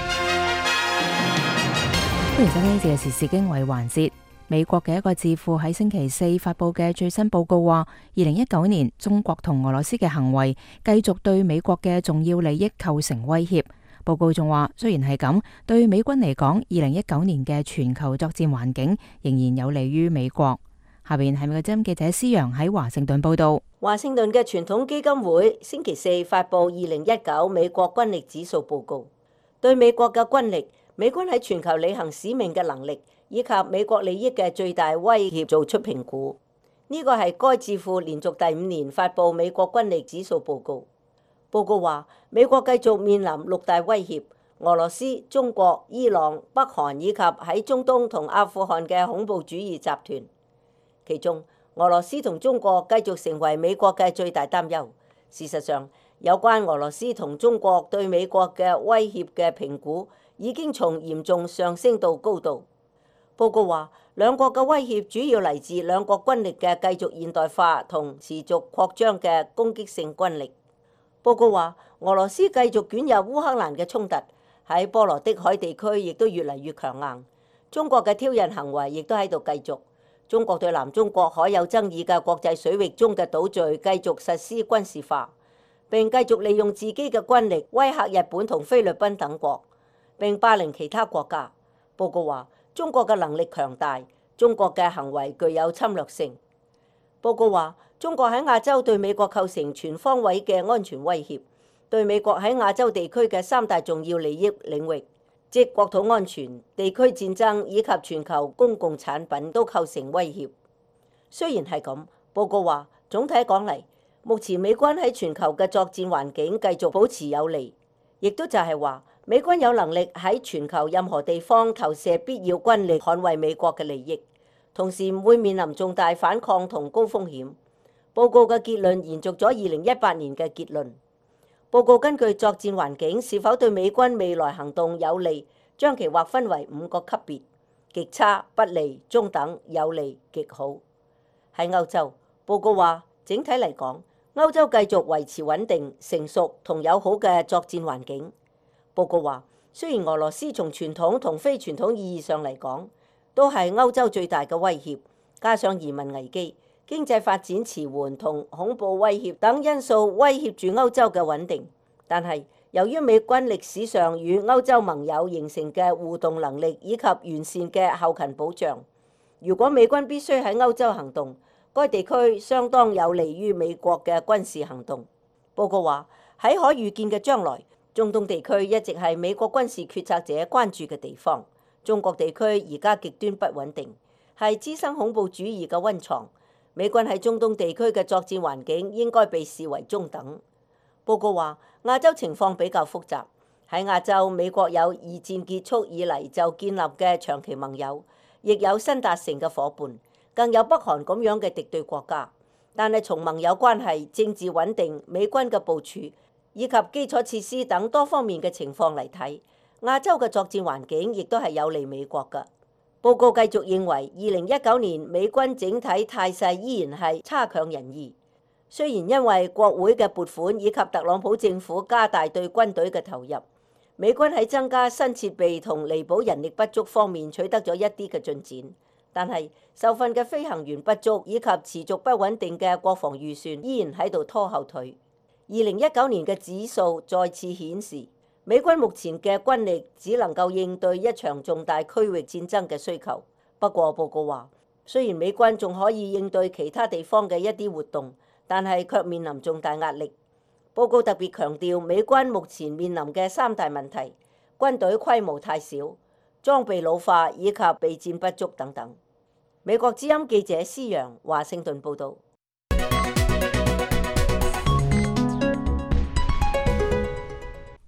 Speaker 1: 歡迎收聽呢次嘅時事經緯環節。美國嘅一個智庫喺星期四發佈嘅最新報告話，2019年中國同俄羅斯嘅行為繼續對美國嘅重要利益構成威脅。報告仲話，雖然係咁，對美軍嚟講，2019年嘅全球作戰環境仍然有利於美國。下邊係美國之音記者施洋喺華盛頓報道。
Speaker 9: 華盛頓嘅傳統基金會星期四發佈2019美國軍力指數報告，對美國嘅軍力、美軍喺全球履行使命嘅能力以及美國利益嘅最大威脅做出評估。呢個係該智庫連續第5年發佈美國軍力指數報告。報告話，美國繼續面臨6大威脅：俄羅斯、中國、伊朗、北韓以及喺中東同阿富汗嘅恐怖主義集團。其中，俄羅斯同中國繼續成為美國嘅最大擔憂。事實上，有關俄羅斯同中國對美國嘅威脅嘅評估已經從嚴重上升到高度。報告話，兩國嘅威脅主要嚟自兩國軍力嘅繼續現代化同持續擴張嘅攻擊性軍力。報告話，俄羅斯繼續捲入烏克蘭嘅衝突，喺波羅的海地區亦都越嚟越強硬。中國嘅挑釁行為亦都喺度繼續。中國對南中國海有爭議嘅國際水域中嘅島嶼繼續實施軍事化，並繼續利用自己嘅軍力威嚇日本同菲律賓等國，並霸凌其他國家。報告話，中國嘅能力強大，中國嘅行為具有侵略性。報告話，中國喺亞洲對美國構成全方位嘅安全威脅，對美國喺亞洲地區嘅3大重要利益領域，即國土安全、地區戰爭以及全球公共產品都構成威脅。雖然係咁，報告話，總體講嚟，目前美軍喺全球嘅作戰環境繼續保持有利，亦都就係話，美軍有能力喺全球任何地方投射必要軍力捍衛美國嘅利益，同時唔會面臨重大反抗同高風險。報告嘅結論延續咗2018年嘅結論。報告根據作戰環境是否對美軍未來行動有利，將其劃分為5個級別：極差、不利、中等、有利、極好。喺歐洲，報告話，整體嚟講，歐洲繼續維持穩定、成熟同友好嘅作戰環境。報告話，雖然俄羅斯從傳統同非傳統意義上嚟講，都係歐洲最大嘅威脅，加上移民危機、經濟發展遲緩同恐怖威脅等因素威脅住歐洲嘅穩定，但係由於美軍歷史上與歐洲盟友形成嘅互動能力以及完善嘅後勤保障，如果美軍必須喺歐洲行動，該地區相當有利於美國嘅軍事行動。報告話，喺可預見嘅將來，中東地區一直係美國軍事決策者關注嘅地方。中國地區而家極端不穩定，係滋生恐怖主義嘅溫床。美軍喺中東地區嘅作戰環境應該被視為中等。報告話，亞洲情況比較複雜。喺亞洲，美國有二戰結束以嚟就建立嘅長期盟友，亦有新達成嘅伙伴，更有北韓咁樣嘅敵對國家。但係從盟友關係、政治穩定、美軍嘅部署以及基礎設施等多方面嘅情況嚟睇，亞洲嘅作戰環境亦都係有利美國㗎。報告繼續認為，2019年美軍整體態勢依然係差強人意。雖然因為國會嘅撥款以及特朗普政府加大對軍隊嘅投入，美軍喺增加新設備同彌補人力不足方面取得咗一啲嘅進展，但係受訓嘅飛行員不足以及持續不穩定嘅國防預算依然喺度拖後腿。2019年嘅指數再次顯示，美軍目前嘅軍力只能夠應對一場重大區域戰爭嘅需求。不過報告話，雖然美軍仲可以應對其他地方嘅一啲活動，但係卻面臨重大壓力。報告特別強調美軍目前面臨嘅3大問題：軍隊規模太小、裝備老化以及備戰不足等等。美國之音記者施洋華盛頓報導。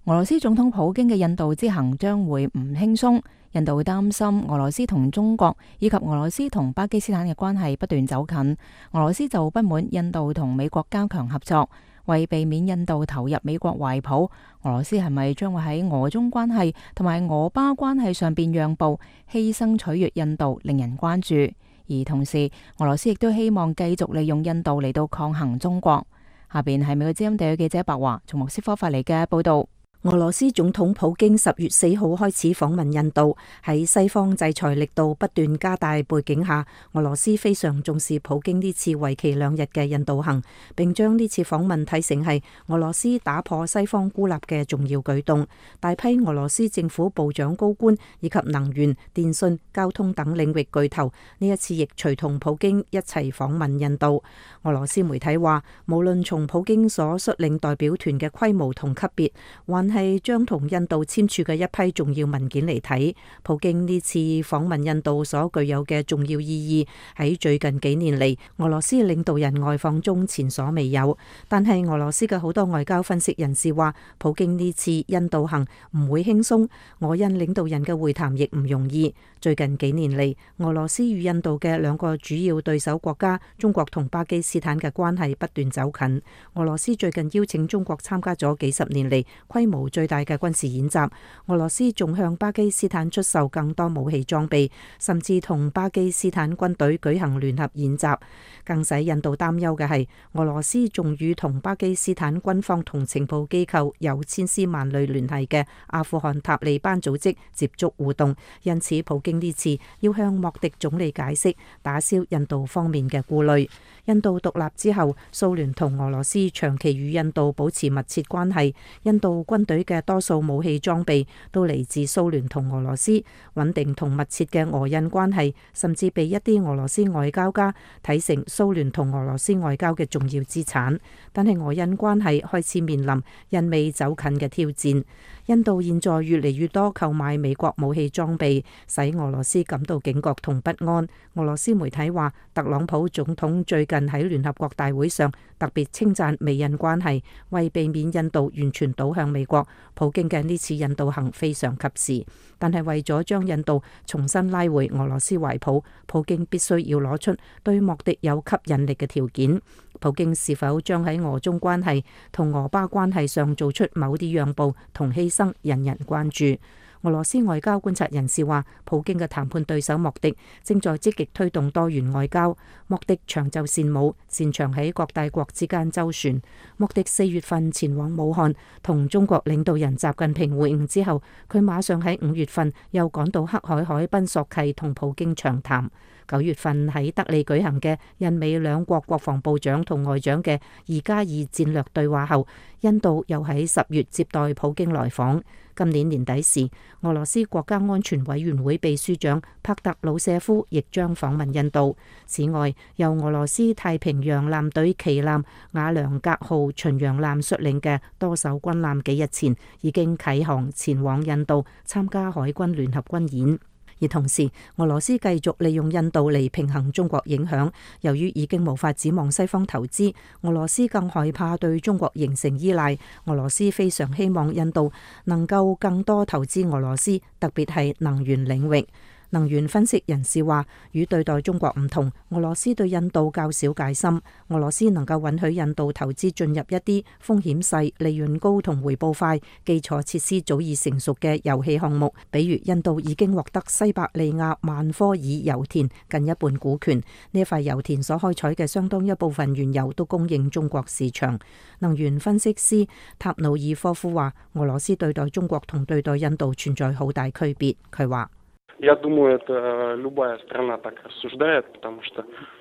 Speaker 1: 俄羅斯總統普京嘅印度之行將會唔輕鬆。印度擔心俄羅斯同中國以及俄羅斯同巴基斯坦嘅關係不斷走近，俄羅斯就不滿印度同美國加強合作。為避免印度投入美國懷抱，俄羅斯係咪將會喺俄中關係同埋俄巴關係上邊讓步，犧牲取悅印度，令人關注。而同時，俄羅斯亦都希望繼續利用印度嚟到抗衡中國。下邊係美國之音地區記者白華從莫斯科發嚟嘅報道。
Speaker 8: 俄羅斯總統普京10月4號開始訪問印度，喺西方制裁力度不斷加大背景下，俄羅斯非常重視普京呢次為期2日嘅印度行，並將呢次訪問睇成係俄羅斯打破西方孤立嘅重要舉動。大批俄羅斯政府部長高官以及能源、電信、交通等領域巨頭呢一次亦隨同普京一齊訪問印度。俄羅斯媒體話，無論從普京所率領代表團嘅規模同級別，還係將同印度簽署嘅一批重要文件嚟睇，普京呢次訪問印度所具有嘅重要意義，喺最近幾年嚟，俄羅斯領導人外訪中前所未有。但係俄羅斯嘅好多外交分析人士話，普京呢次印度行唔會輕鬆，俄印領導人嘅會談亦唔容易。最近幾年嚟，俄羅斯與印度嘅2個主要對手國家中國同巴基斯坦嘅關係不斷走近。俄羅斯最近邀請中國參加咗幾十年嚟規模最大嘅軍事演習。俄羅斯仲向巴基斯坦出售更多武器裝備，甚至同巴基斯坦軍隊舉行聯合演習。更使印度擔憂嘅係，俄羅斯仲與同巴基斯坦軍方同情報機構有千絲萬縷聯繫嘅阿富汗塔利班組織接觸互動，因此普京呢次要向莫迪總理解釋，打消印度方面嘅顧慮。印度獨立之後，蘇聯同俄羅斯長期與印度保持密切關係，印度軍隊嘅多數武器裝備都嚟自蘇聯同俄羅斯，穩定同密切嘅俄印關係，甚至被一啲俄羅斯外交家睇成蘇聯同俄羅斯外交嘅重要資產。但係俄印關係開始面臨印美走近嘅挑戰。印度現在越嚟越多購買美國武器裝備，使俄羅斯感到警覺同不安。俄羅斯媒體話，特朗普總統最近喺聯合國大會上特別稱讚美印關係，為避免印度完全倒向美國，普京嘅呢次印度行非常及時。但係為咗將印度重新拉回俄羅斯懷抱，普京必須要攞出對莫迪有吸引力嘅條件。普京是否將喺俄中關係同俄巴關係上做出某啲讓步同犧牲，引人關注。俄羅斯外交觀察人士話，普京嘅談判對手莫迪正在積極推動多元外交。莫迪長袖善舞，擅長喺各大國之間周旋。莫迪4月份前往武漢同中國領導人習近平會晤之後，佢馬上喺5月份又趕到黑海海濱索契同普京長談。9月份喺德里舉行嘅印美兩國國防部長同外長嘅2+2戰略對話後，印度又喺10月接待普京來訪。今年年底時，俄羅斯國家安全委員會秘書長帕特魯舍夫亦將訪問印度。此外，由俄羅斯太平洋艦隊旗艦瓦良格號巡洋艦率領嘅多艘軍艦幾日前已經啟航前往印度參加海軍聯合軍演。而同時，俄羅斯繼續利用印度嚟平衡中國影響。由於已經無法指望西方投資，俄羅斯更害怕對中國形成依賴。俄羅斯非常希望印度能夠更多投資俄羅斯，特別係能源領域。能源分析人士話，與對待中國唔同，俄羅斯對印度較少戒心。俄羅斯能夠允許印度投資進入一啲風險細、利潤高同回報快、基礎設施早已成熟嘅油氣項目，比如印度已經獲得西伯利亞曼科爾油田近一半股權。呢一塊油田所開採嘅相當一部分原油都供應中國市場。能源分析師塔努爾科夫話，俄羅斯對待中國同對待印度存在好大區別。佢話
Speaker 13: Я думаю, это любая страна так рассуждает, потому что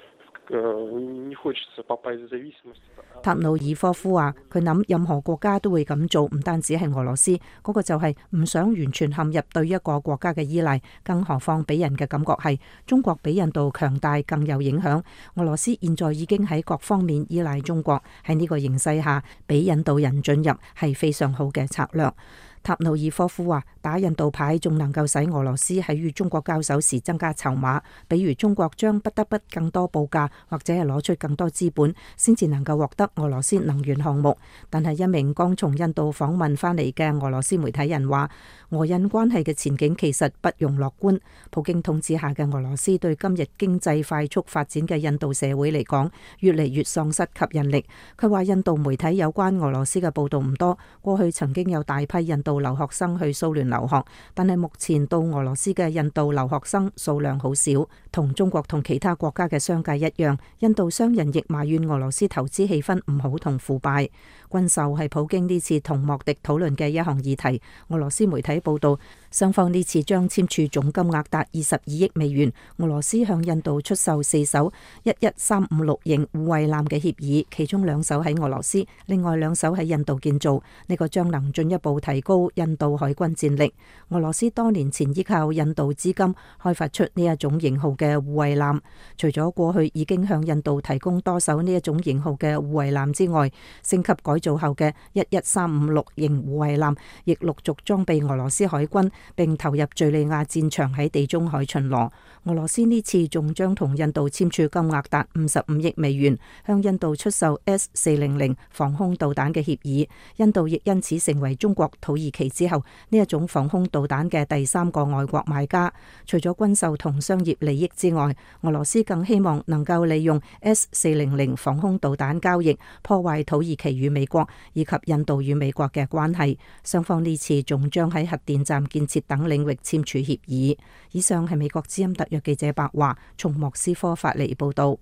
Speaker 13: не хочется попасть в зависимость.
Speaker 8: 塔努爾科夫話：佢諗任何國家都會咁做，唔單止係俄羅斯，嗰個就係唔想完全陷入對一個國家嘅依賴，更何況俾人嘅感覺係中國比印度強大，更有影響。俄羅斯現在已經喺各方面依賴中國，喺呢個形勢下，俾印度人進入係非常好嘅策略。塔努爾科夫話： 打印度牌仲能夠使俄羅斯喺與中國交手時增加籌碼，比如中國將不得不更多報價，或者係攞出更多資本，先至能夠獲得俄羅斯能源項目。但係一名剛從印度訪問翻嚟嘅俄羅斯媒體人話，俄印關係嘅前景其實不容樂觀。普京統治下嘅俄羅斯對今日經濟快速發展嘅印度社會嚟講，越嚟越喪失吸引力。佢話印度媒體有關俄羅斯嘅報道唔多，過去曾經有大批印度留學生去蘇聯留學，但係目前到俄羅斯嘅印度留學生數量好少。同中國同其他國家嘅商界一樣，印度商人亦埋怨俄羅斯投資氣氛唔好同腐敗。軍售係普京呢次同莫迪討論嘅一項議題。俄羅斯媒體報道，雙方呢次將簽署總金額達22億美元。俄羅斯向印度出售4艘11356型護衛艦嘅協議，其中2艘喺俄羅斯，另外2艘喺印度建造。呢個將能進一步提高印度海軍戰力。俄羅斯多年前依靠印度資金開發出呢一種型號嘅護衛艦，除咗過去已經向印度提供多艘呢一種型號嘅護衛艦之外，升級改造後嘅11356型護衛艦亦陸續裝備俄羅斯海軍，並投入敘利亞戰場喺地中海巡邏。俄羅斯呢次仲將同印度簽署金額達55億美元，向印度出售 S-400防空導彈嘅協議。印度亦因此成為中國、土耳其之後呢一種防空導彈嘅第3個外國買家。除咗軍售同商業利益之外，俄羅斯更希望能夠利用 S-400防空導彈交易破壞土耳其與美國以及印度與美國嘅關係。雙方呢次仲將喺核電站建設等領域簽署協議。以上係美國之音特約記者白華從莫斯科發嚟報道。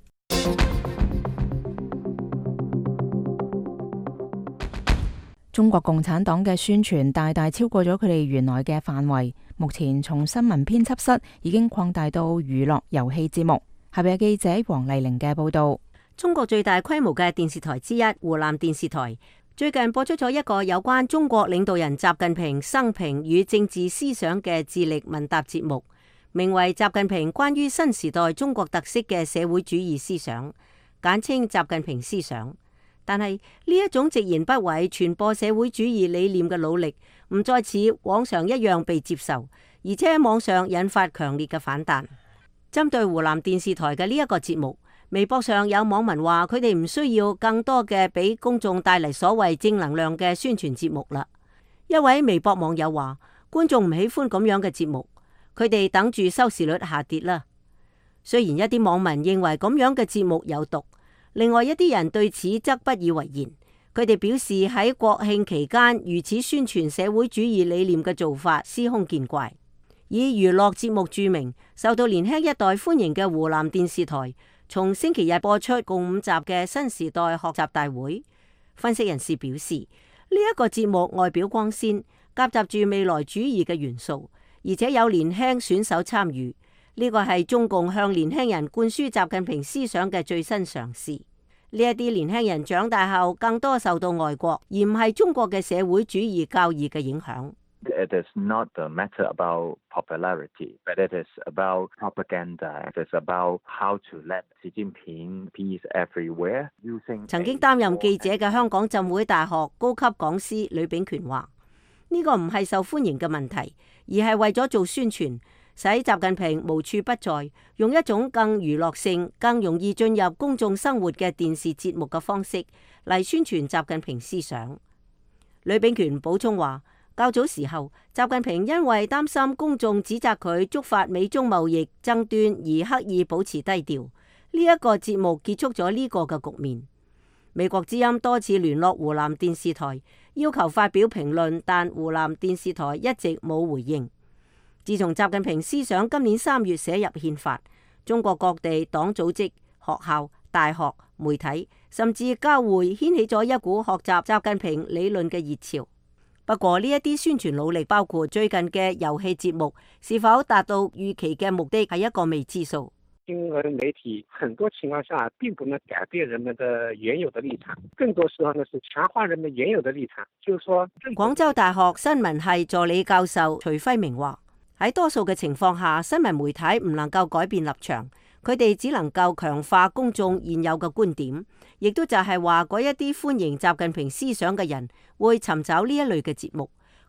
Speaker 1: 中國共產黨嘅宣傳大大超過咗佢哋原來嘅範圍，目前從新聞編輯室已經擴大到娛樂遊戲節目。下邊記者黃麗玲嘅報道。
Speaker 9: 中國最大規模嘅電視台之一湖南電視台最近播出咗一個有關中國領導人習近平生平與政治思想嘅智力問答節目，名為《習近平關於新時代中國特色嘅社會主義思想》，簡稱習近平思想。但係呢一種直言不諱傳播社會主義理念嘅努力，唔再似往常一樣被接受，而且喺網上引發強烈嘅反彈。針對湖南電視台嘅呢一個節目，微博上有網民話佢哋唔需要更多嘅俾公眾帶嚟所謂正能量嘅宣傳節目啦。一位微博網友話，觀眾唔喜歡咁樣嘅節目，佢哋等住收視率下跌啦。雖然一啲網民認為咁樣嘅節目有毒，另外一啲人對此則不以為然。佢哋表示喺國慶期間如此宣傳社會主義理念嘅做法司空見慣。以娛樂節目著名、受到年輕一代歡迎嘅湖南電視台，從星期日播出共5集嘅新時代學習大會。分析人士表示，呢一個節目外表光鮮，夾雜住未來主義嘅元素，而且有年輕選手參與。呢個係中共向年輕人灌輸習近平思想嘅最新嘗試。呢一啲年輕人長大後更多受到外國而唔係中國嘅社會主義教義嘅影響。
Speaker 14: It is not a matter about popularity, but it is about propaganda. It is about how to let Xi Jinping peace everywhere.
Speaker 9: 曾經擔任記者嘅香港浸會大學高級講師呂秉權話：呢個唔係受歡迎嘅問題，而係為咗做宣傳，使習近平無處不在，用一種更娛樂性、更容易進入公眾生活嘅電視節目嘅方式嚟宣傳習近平思想。呂秉權補充話：較早時候，習近平因為擔心公眾指責佢觸發美中貿易爭端而刻意保持低調。呢一個節目結束咗呢個嘅局面。美國之音多次聯絡湖南電視台，要求發表評論，但湖南電視台一直冇回應。自從習近平思想今年3月寫入憲法，中國各地黨組織、學校、大學、媒體，甚至交會掀起咗一股學習習近平理論嘅熱潮。不過呢一啲宣傳努力，包括最近嘅遊戲節目，是否達到預期嘅目的，係一個未知數。
Speaker 15: 新聞媒體很多情況下並不能改變人們的原有的立場，更多時候呢是強化人們原有的立場。就是說，
Speaker 9: 廣州大學新聞系助理教授徐輝明話：喺多數嘅情況下，新聞媒體唔能夠改變立場，佢哋只能夠強化公眾現有嘅觀點，亦都就係話嗰一啲歡迎習近平思想嘅人會尋找呢一類嘅節目，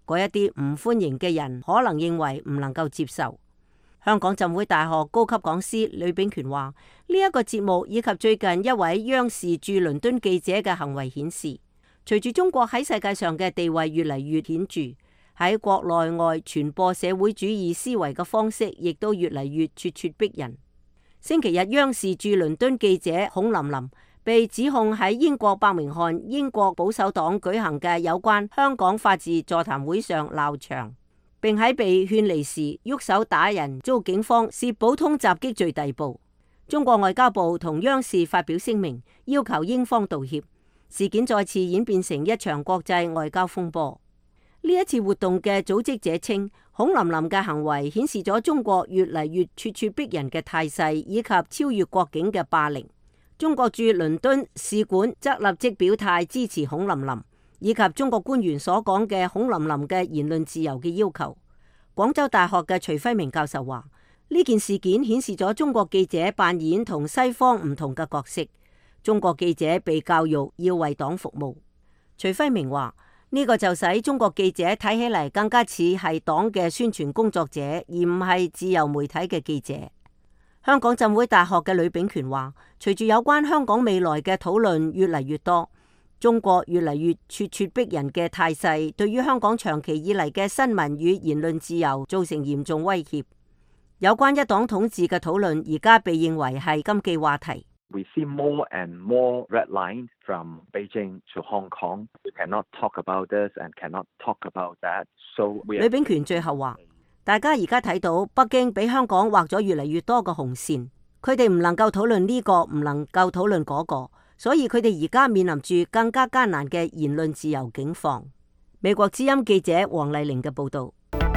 Speaker 9: 嗰一啲唔歡迎嘅人可能認為唔能夠接受。香港浸會大學高級講師呂秉權話：呢一個節目以及最近一位央視駐倫敦記者嘅行為顯示，隨住中國喺世界上嘅地位越嚟越顯著，喺國內外傳播社會主義思維嘅方式亦都越嚟越咄咄逼人。星期日，央視駐倫敦記者孔琳琳被指控喺英國伯明翰英國保守黨舉行嘅有關香港法治座談會上鬧場，並喺被勸離時喐手打人，遭警方視普通襲擊罪逮捕。中國外交部同央視發表聲明，要求英方道歉。事件再次演變成一場國際外交風波。呢一次活動嘅組織者稱，孔琳琳嘅行為顯示咗中國越嚟越咄咄逼人嘅態勢，以及超越國境嘅霸凌。中國駐倫敦使館則立即表態支持孔琳琳，以及中國官員所講嘅孔琳琳嘅言論自由嘅要求。廣州大學嘅徐輝明教授話：呢件事件顯示咗中國記者扮演同西方唔同嘅角色。中國記者被教育要為黨服務。徐輝明話：呢個就使中國記者睇起嚟更加似係黨嘅宣傳工作者，而唔係自由媒體嘅記者。香港浸會大學嘅呂秉權話：隨住有關香港未來嘅討論越嚟越多，中國越嚟越咄咄逼人嘅態勢，對於香港長期以嚟嘅新聞與言論自由造成嚴重威脅。有關一黨統治嘅討論而家被認為係禁忌話題。
Speaker 14: We see more and more red lines from Beijing to Hong Kong. We cannot talk about this and cannot talk about that. So
Speaker 9: 呂秉權最後話：大家而家睇到北京俾香港畫咗越嚟越多個紅線，佢哋唔能夠討論呢個，唔能夠討論嗰個，所以佢哋而家面臨住更加艱難嘅言論自由境況。美國之音記者黃麗玲嘅報導。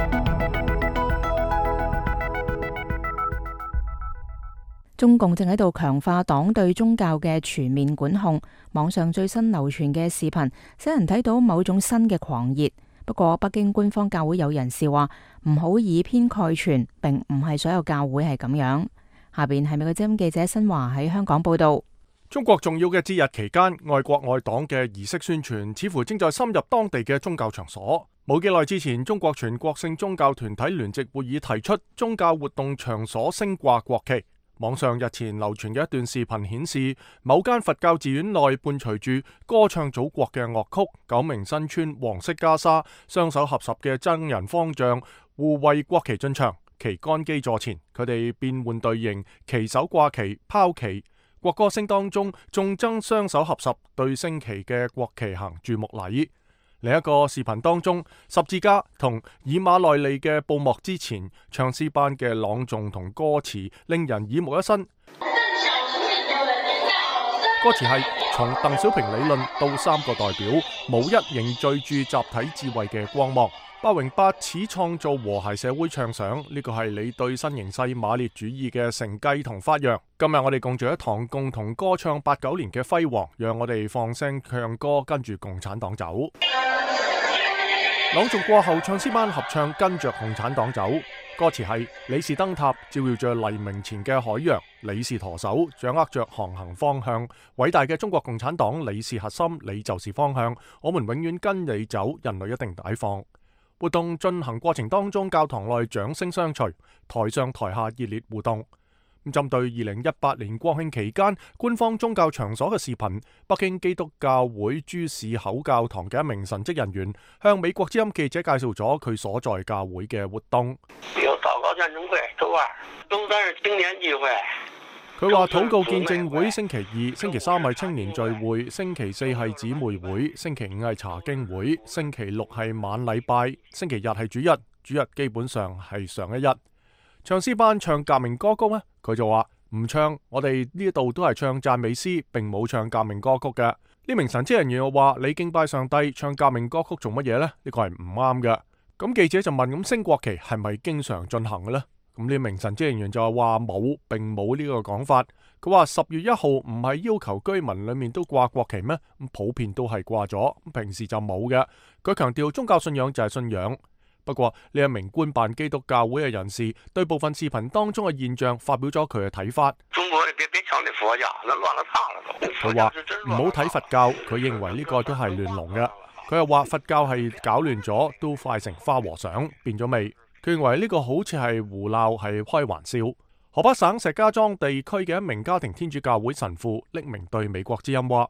Speaker 1: 中共正喺度強化黨對宗教嘅全面管控。網上最新流傳嘅視頻，使人睇到某種新嘅狂熱。不過，北京官方教會有人士話唔好以偏概全，並唔係所有教會係咁樣。下邊係美國之音記者新華喺香港報道。
Speaker 6: 中國重要嘅節日期間，愛國愛黨嘅儀式宣傳似乎正在深入當地嘅宗教場所。冇幾耐之前，中國全國性宗教團體聯席會議提出宗教活動場所升掛國旗。網上日前流傳嘅一段視頻顯示，某間佛教寺院內伴隨住歌唱祖國嘅樂曲，9名身穿黃色袈裟、雙手合十嘅僧人方丈護衛國旗進場，旗桿基座前，佢哋變換隊形，旗手掛旗、拋旗。國歌聲當中，眾僧雙手合十對升旗嘅國旗行注目禮。另一個視頻當中，十字架同以馬內利嘅布幕之前，唱詩班嘅朗誦同歌詞令人耳目一新。歌詞係從鄧小平理論到3個代表，無一凝聚住集體智慧嘅光芒。八榮八始創造和諧社會暢想，呢個係你對新形勢馬列主義嘅承繼同發揚。今日我哋共聚一堂，共同歌唱89年嘅輝煌，讓我哋放聲唱歌，跟住共產黨走。朗誦過後，唱詩班合唱跟着共產黨走。歌詞係：你是燈塔，照耀着黎明前嘅海洋；你是舵手，掌握着航行方向。偉大嘅中國共產黨，你是核心，你就是方向。我們永遠跟你走，人類一定解放。活動進行過程當中，教堂內掌聲相隨，台上台下熱烈互動。針對2018年國慶期間官方宗教場所嘅視頻，北京基督教會朱市口教堂嘅一名神職人員向美國之音記者介紹咗佢所在教會嘅活動。
Speaker 16: 有禱告見證會，周2、周3是青年聚會。
Speaker 6: 佢話禱告見證會星期2、星期3係青年聚會，星期4係姊妹會，星期5係查經會，星期6係晚禮拜，星期日係主日，主日基本上係上一日。唱詩班唱革命歌曲呢，佢就話唔唱，我哋呢度都係唱讚美詩，並冇唱革命歌曲嘅。呢名神職人員又話：你敬拜上帝，唱革命歌曲做乜嘢呢？呢個係唔啱嘅。咁記者就問：咁升國旗係咪經常進行嘅呢？咁呢名神職人員就話冇，並冇呢個講法。佢話10月1號唔係要求居民裏面都掛國旗咩？咁普遍都係掛咗，平時就冇嘅。佢強調宗教信仰就係信仰。不過呢一名官辦基督教會嘅人士對部分視頻當中嘅現象發表咗佢嘅睇法。
Speaker 16: 中國你別搶你佛教，那亂了套了都。
Speaker 6: 佢話唔好睇佛教，佢認為呢個都係亂龍嘅。 佢又話佛教係搞亂咗，都快成花和尚變咗味。佢認為呢個好似係胡鬧，係開玩笑。河北省石家莊地區嘅一名家庭天主教會神父匿名對美國之音話：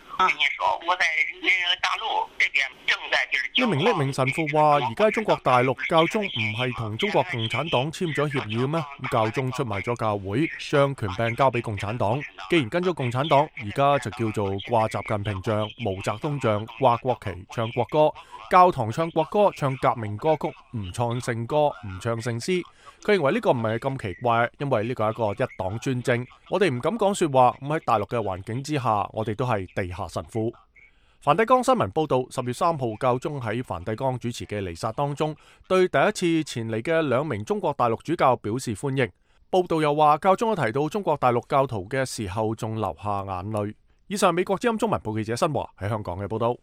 Speaker 6: 一名匿名神父話，而家中國大陸教宗唔係同中國共產黨簽咗協議嘅咩？教宗出賣咗教會，將權柄交俾共產黨。既然跟咗共產黨，而家就叫做掛習近平像、毛澤東像、掛國旗、唱國歌。教堂唱國歌、唱革命歌曲，唔唱聖歌，唔唱聖詩。佢認為呢個唔係咁奇怪，因為呢個係一個一黨專政。我哋唔敢講說話，咁喺大陸嘅環境之下，我哋都係地下神父。梵蒂岡新聞報道，10月3號教宗喺梵蒂岡主持嘅彌撒當中，對第一次前嚟嘅2名中國大陸主教表示歡迎。報道又話，教宗喺提到中國大陸教徒嘅時候，仲流下眼淚。以上係美國之音中文部記者新華喺香港嘅報道。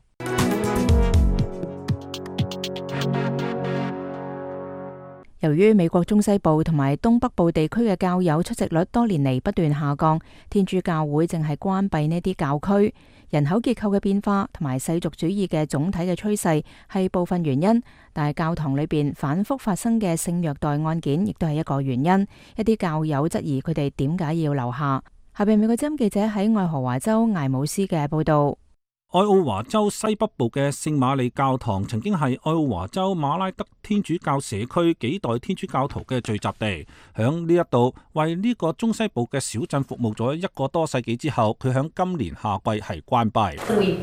Speaker 1: 由於美國中西部同埋東北部地區嘅教友出席率多年嚟不斷下降，天主教會正係關閉呢啲教區。人口結構嘅變化同埋世俗主義嘅總體嘅趨勢係部分原因，但係教堂裏邊反覆發生嘅性虐待案件亦都係一個原因。一啲教友質疑佢哋點解要留下。下邊美國之音記者喺愛荷華州艾姆斯嘅報道。
Speaker 3: 愛奧華州西北部嘅聖瑪利教堂曾經係愛奧華州馬拉德天主教社區幾代天主教徒嘅聚集地。響呢一度為呢個中西部嘅小鎮服務咗1個多世紀之後，佢響今年夏季係關閉。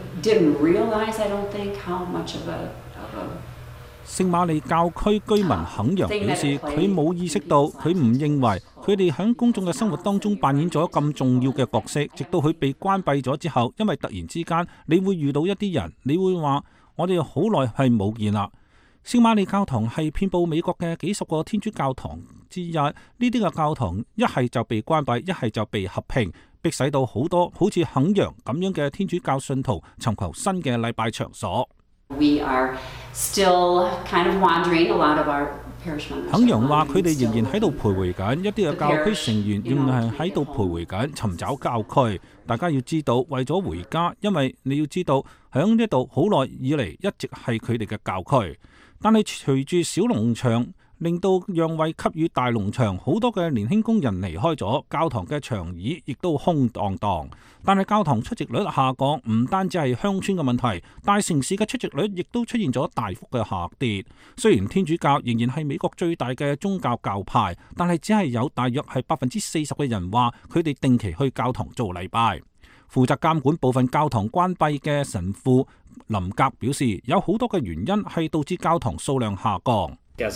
Speaker 3: 聖瑪利教區居民肯揚表示，佢冇意識到，佢唔認為佢哋喺公眾嘅生活當中扮演咗咁重要嘅角色，直到佢被關閉咗之後，因為突然之間你會遇到一啲人，你會話我哋好耐係冇見啦。聖瑪利教堂係遍佈美國嘅幾十個天主教堂之一，呢啲嘅教堂一係就被關閉，一係就被合併，迫使到好多好似肯揚咁樣嘅天主教信徒尋求新嘅禮拜場所。肯揚話：佢哋仍然喺度徘徊緊，一啲嘅教區成員仍然係喺度徘徊緊，尋找教區。大家要知道，為咗回家，因為你要知道，響呢度好耐以嚟一直係佢哋嘅教區。但係隨住小農場令到讓位給予大農場，好多嘅年輕工人離開咗，教堂嘅長椅亦都空蕩蕩。但係教堂出席率下降，唔單止係鄉村嘅問題，大城市嘅出席率亦都出現咗大幅嘅下跌。雖然天主教仍然係美國最大嘅宗教教派，但係只係有大約係40%嘅人話佢哋定期去教堂做禮拜。負責監管部分教堂關閉嘅神父林格表示，有好多嘅原因係導致教堂數量下降。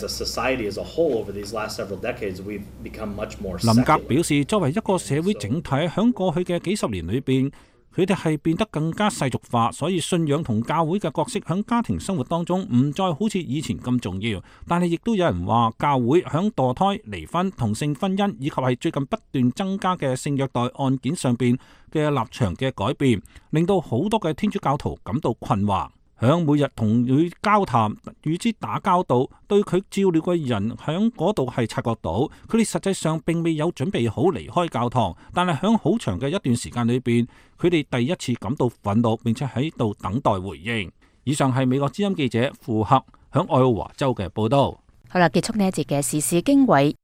Speaker 3: 林格表示，作為一個社會整體，響過去嘅幾十年裏邊，佢哋係變得更加世俗化，所以信仰同教會嘅角色響家庭生活當中唔再好似以前咁重要。但係亦都有人話，教會響墮胎、離婚、同性婚姻以及係最近不斷增加嘅性虐待案件上邊嘅立場嘅改變，令到好多嘅天主教徒感到困惑。響每日同佢交談、與之打交道、對佢照料嘅人響嗰度係察覺到，佢哋實際上並未有準備好離開教堂，但係響好長嘅一段時間裏邊，佢哋第一次感到憤怒，並且喺度等待回應。以上係美國之音記者傅克響愛奧華州嘅報道。
Speaker 1: 好啦，結束呢一節嘅時事經緯。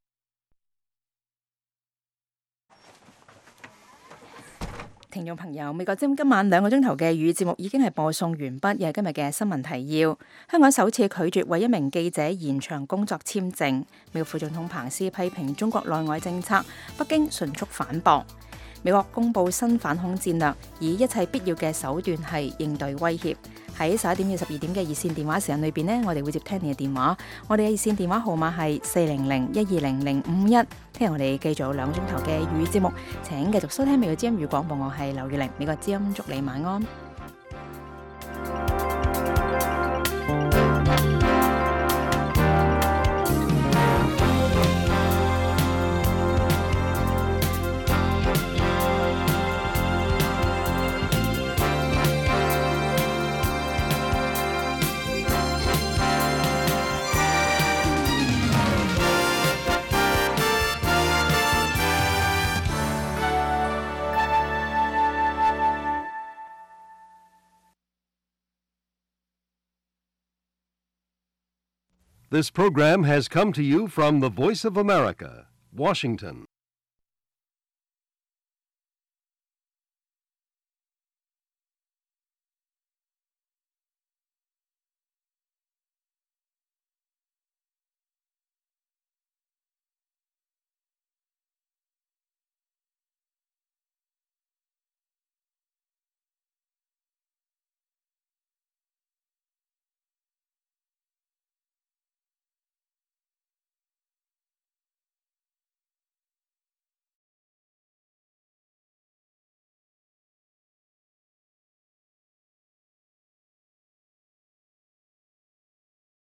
Speaker 1: 聽眾朋友，美國之音今晚2個鐘頭嘅語節目已經係播送完畢，又係今日嘅新聞提要。香港首次拒絕為一名記者延長工作簽證。美國副總統彭斯批評中國內外政策，北京迅速反駁。美國公布新反恐戰略，以一切必要嘅手段係應對威脅。喺11點至12點嘅熱線電話時間裏邊呢，我哋會接聽你嘅電話。我哋嘅熱線電話號碼係400-120-051。聽日我哋繼續有2個鐘頭嘅粵語節目，請繼續收聽美國之音粵語廣播。我係劉月玲，美國之音祝你晚安。
Speaker 17: This program has come to you from the Voice of America, Washington.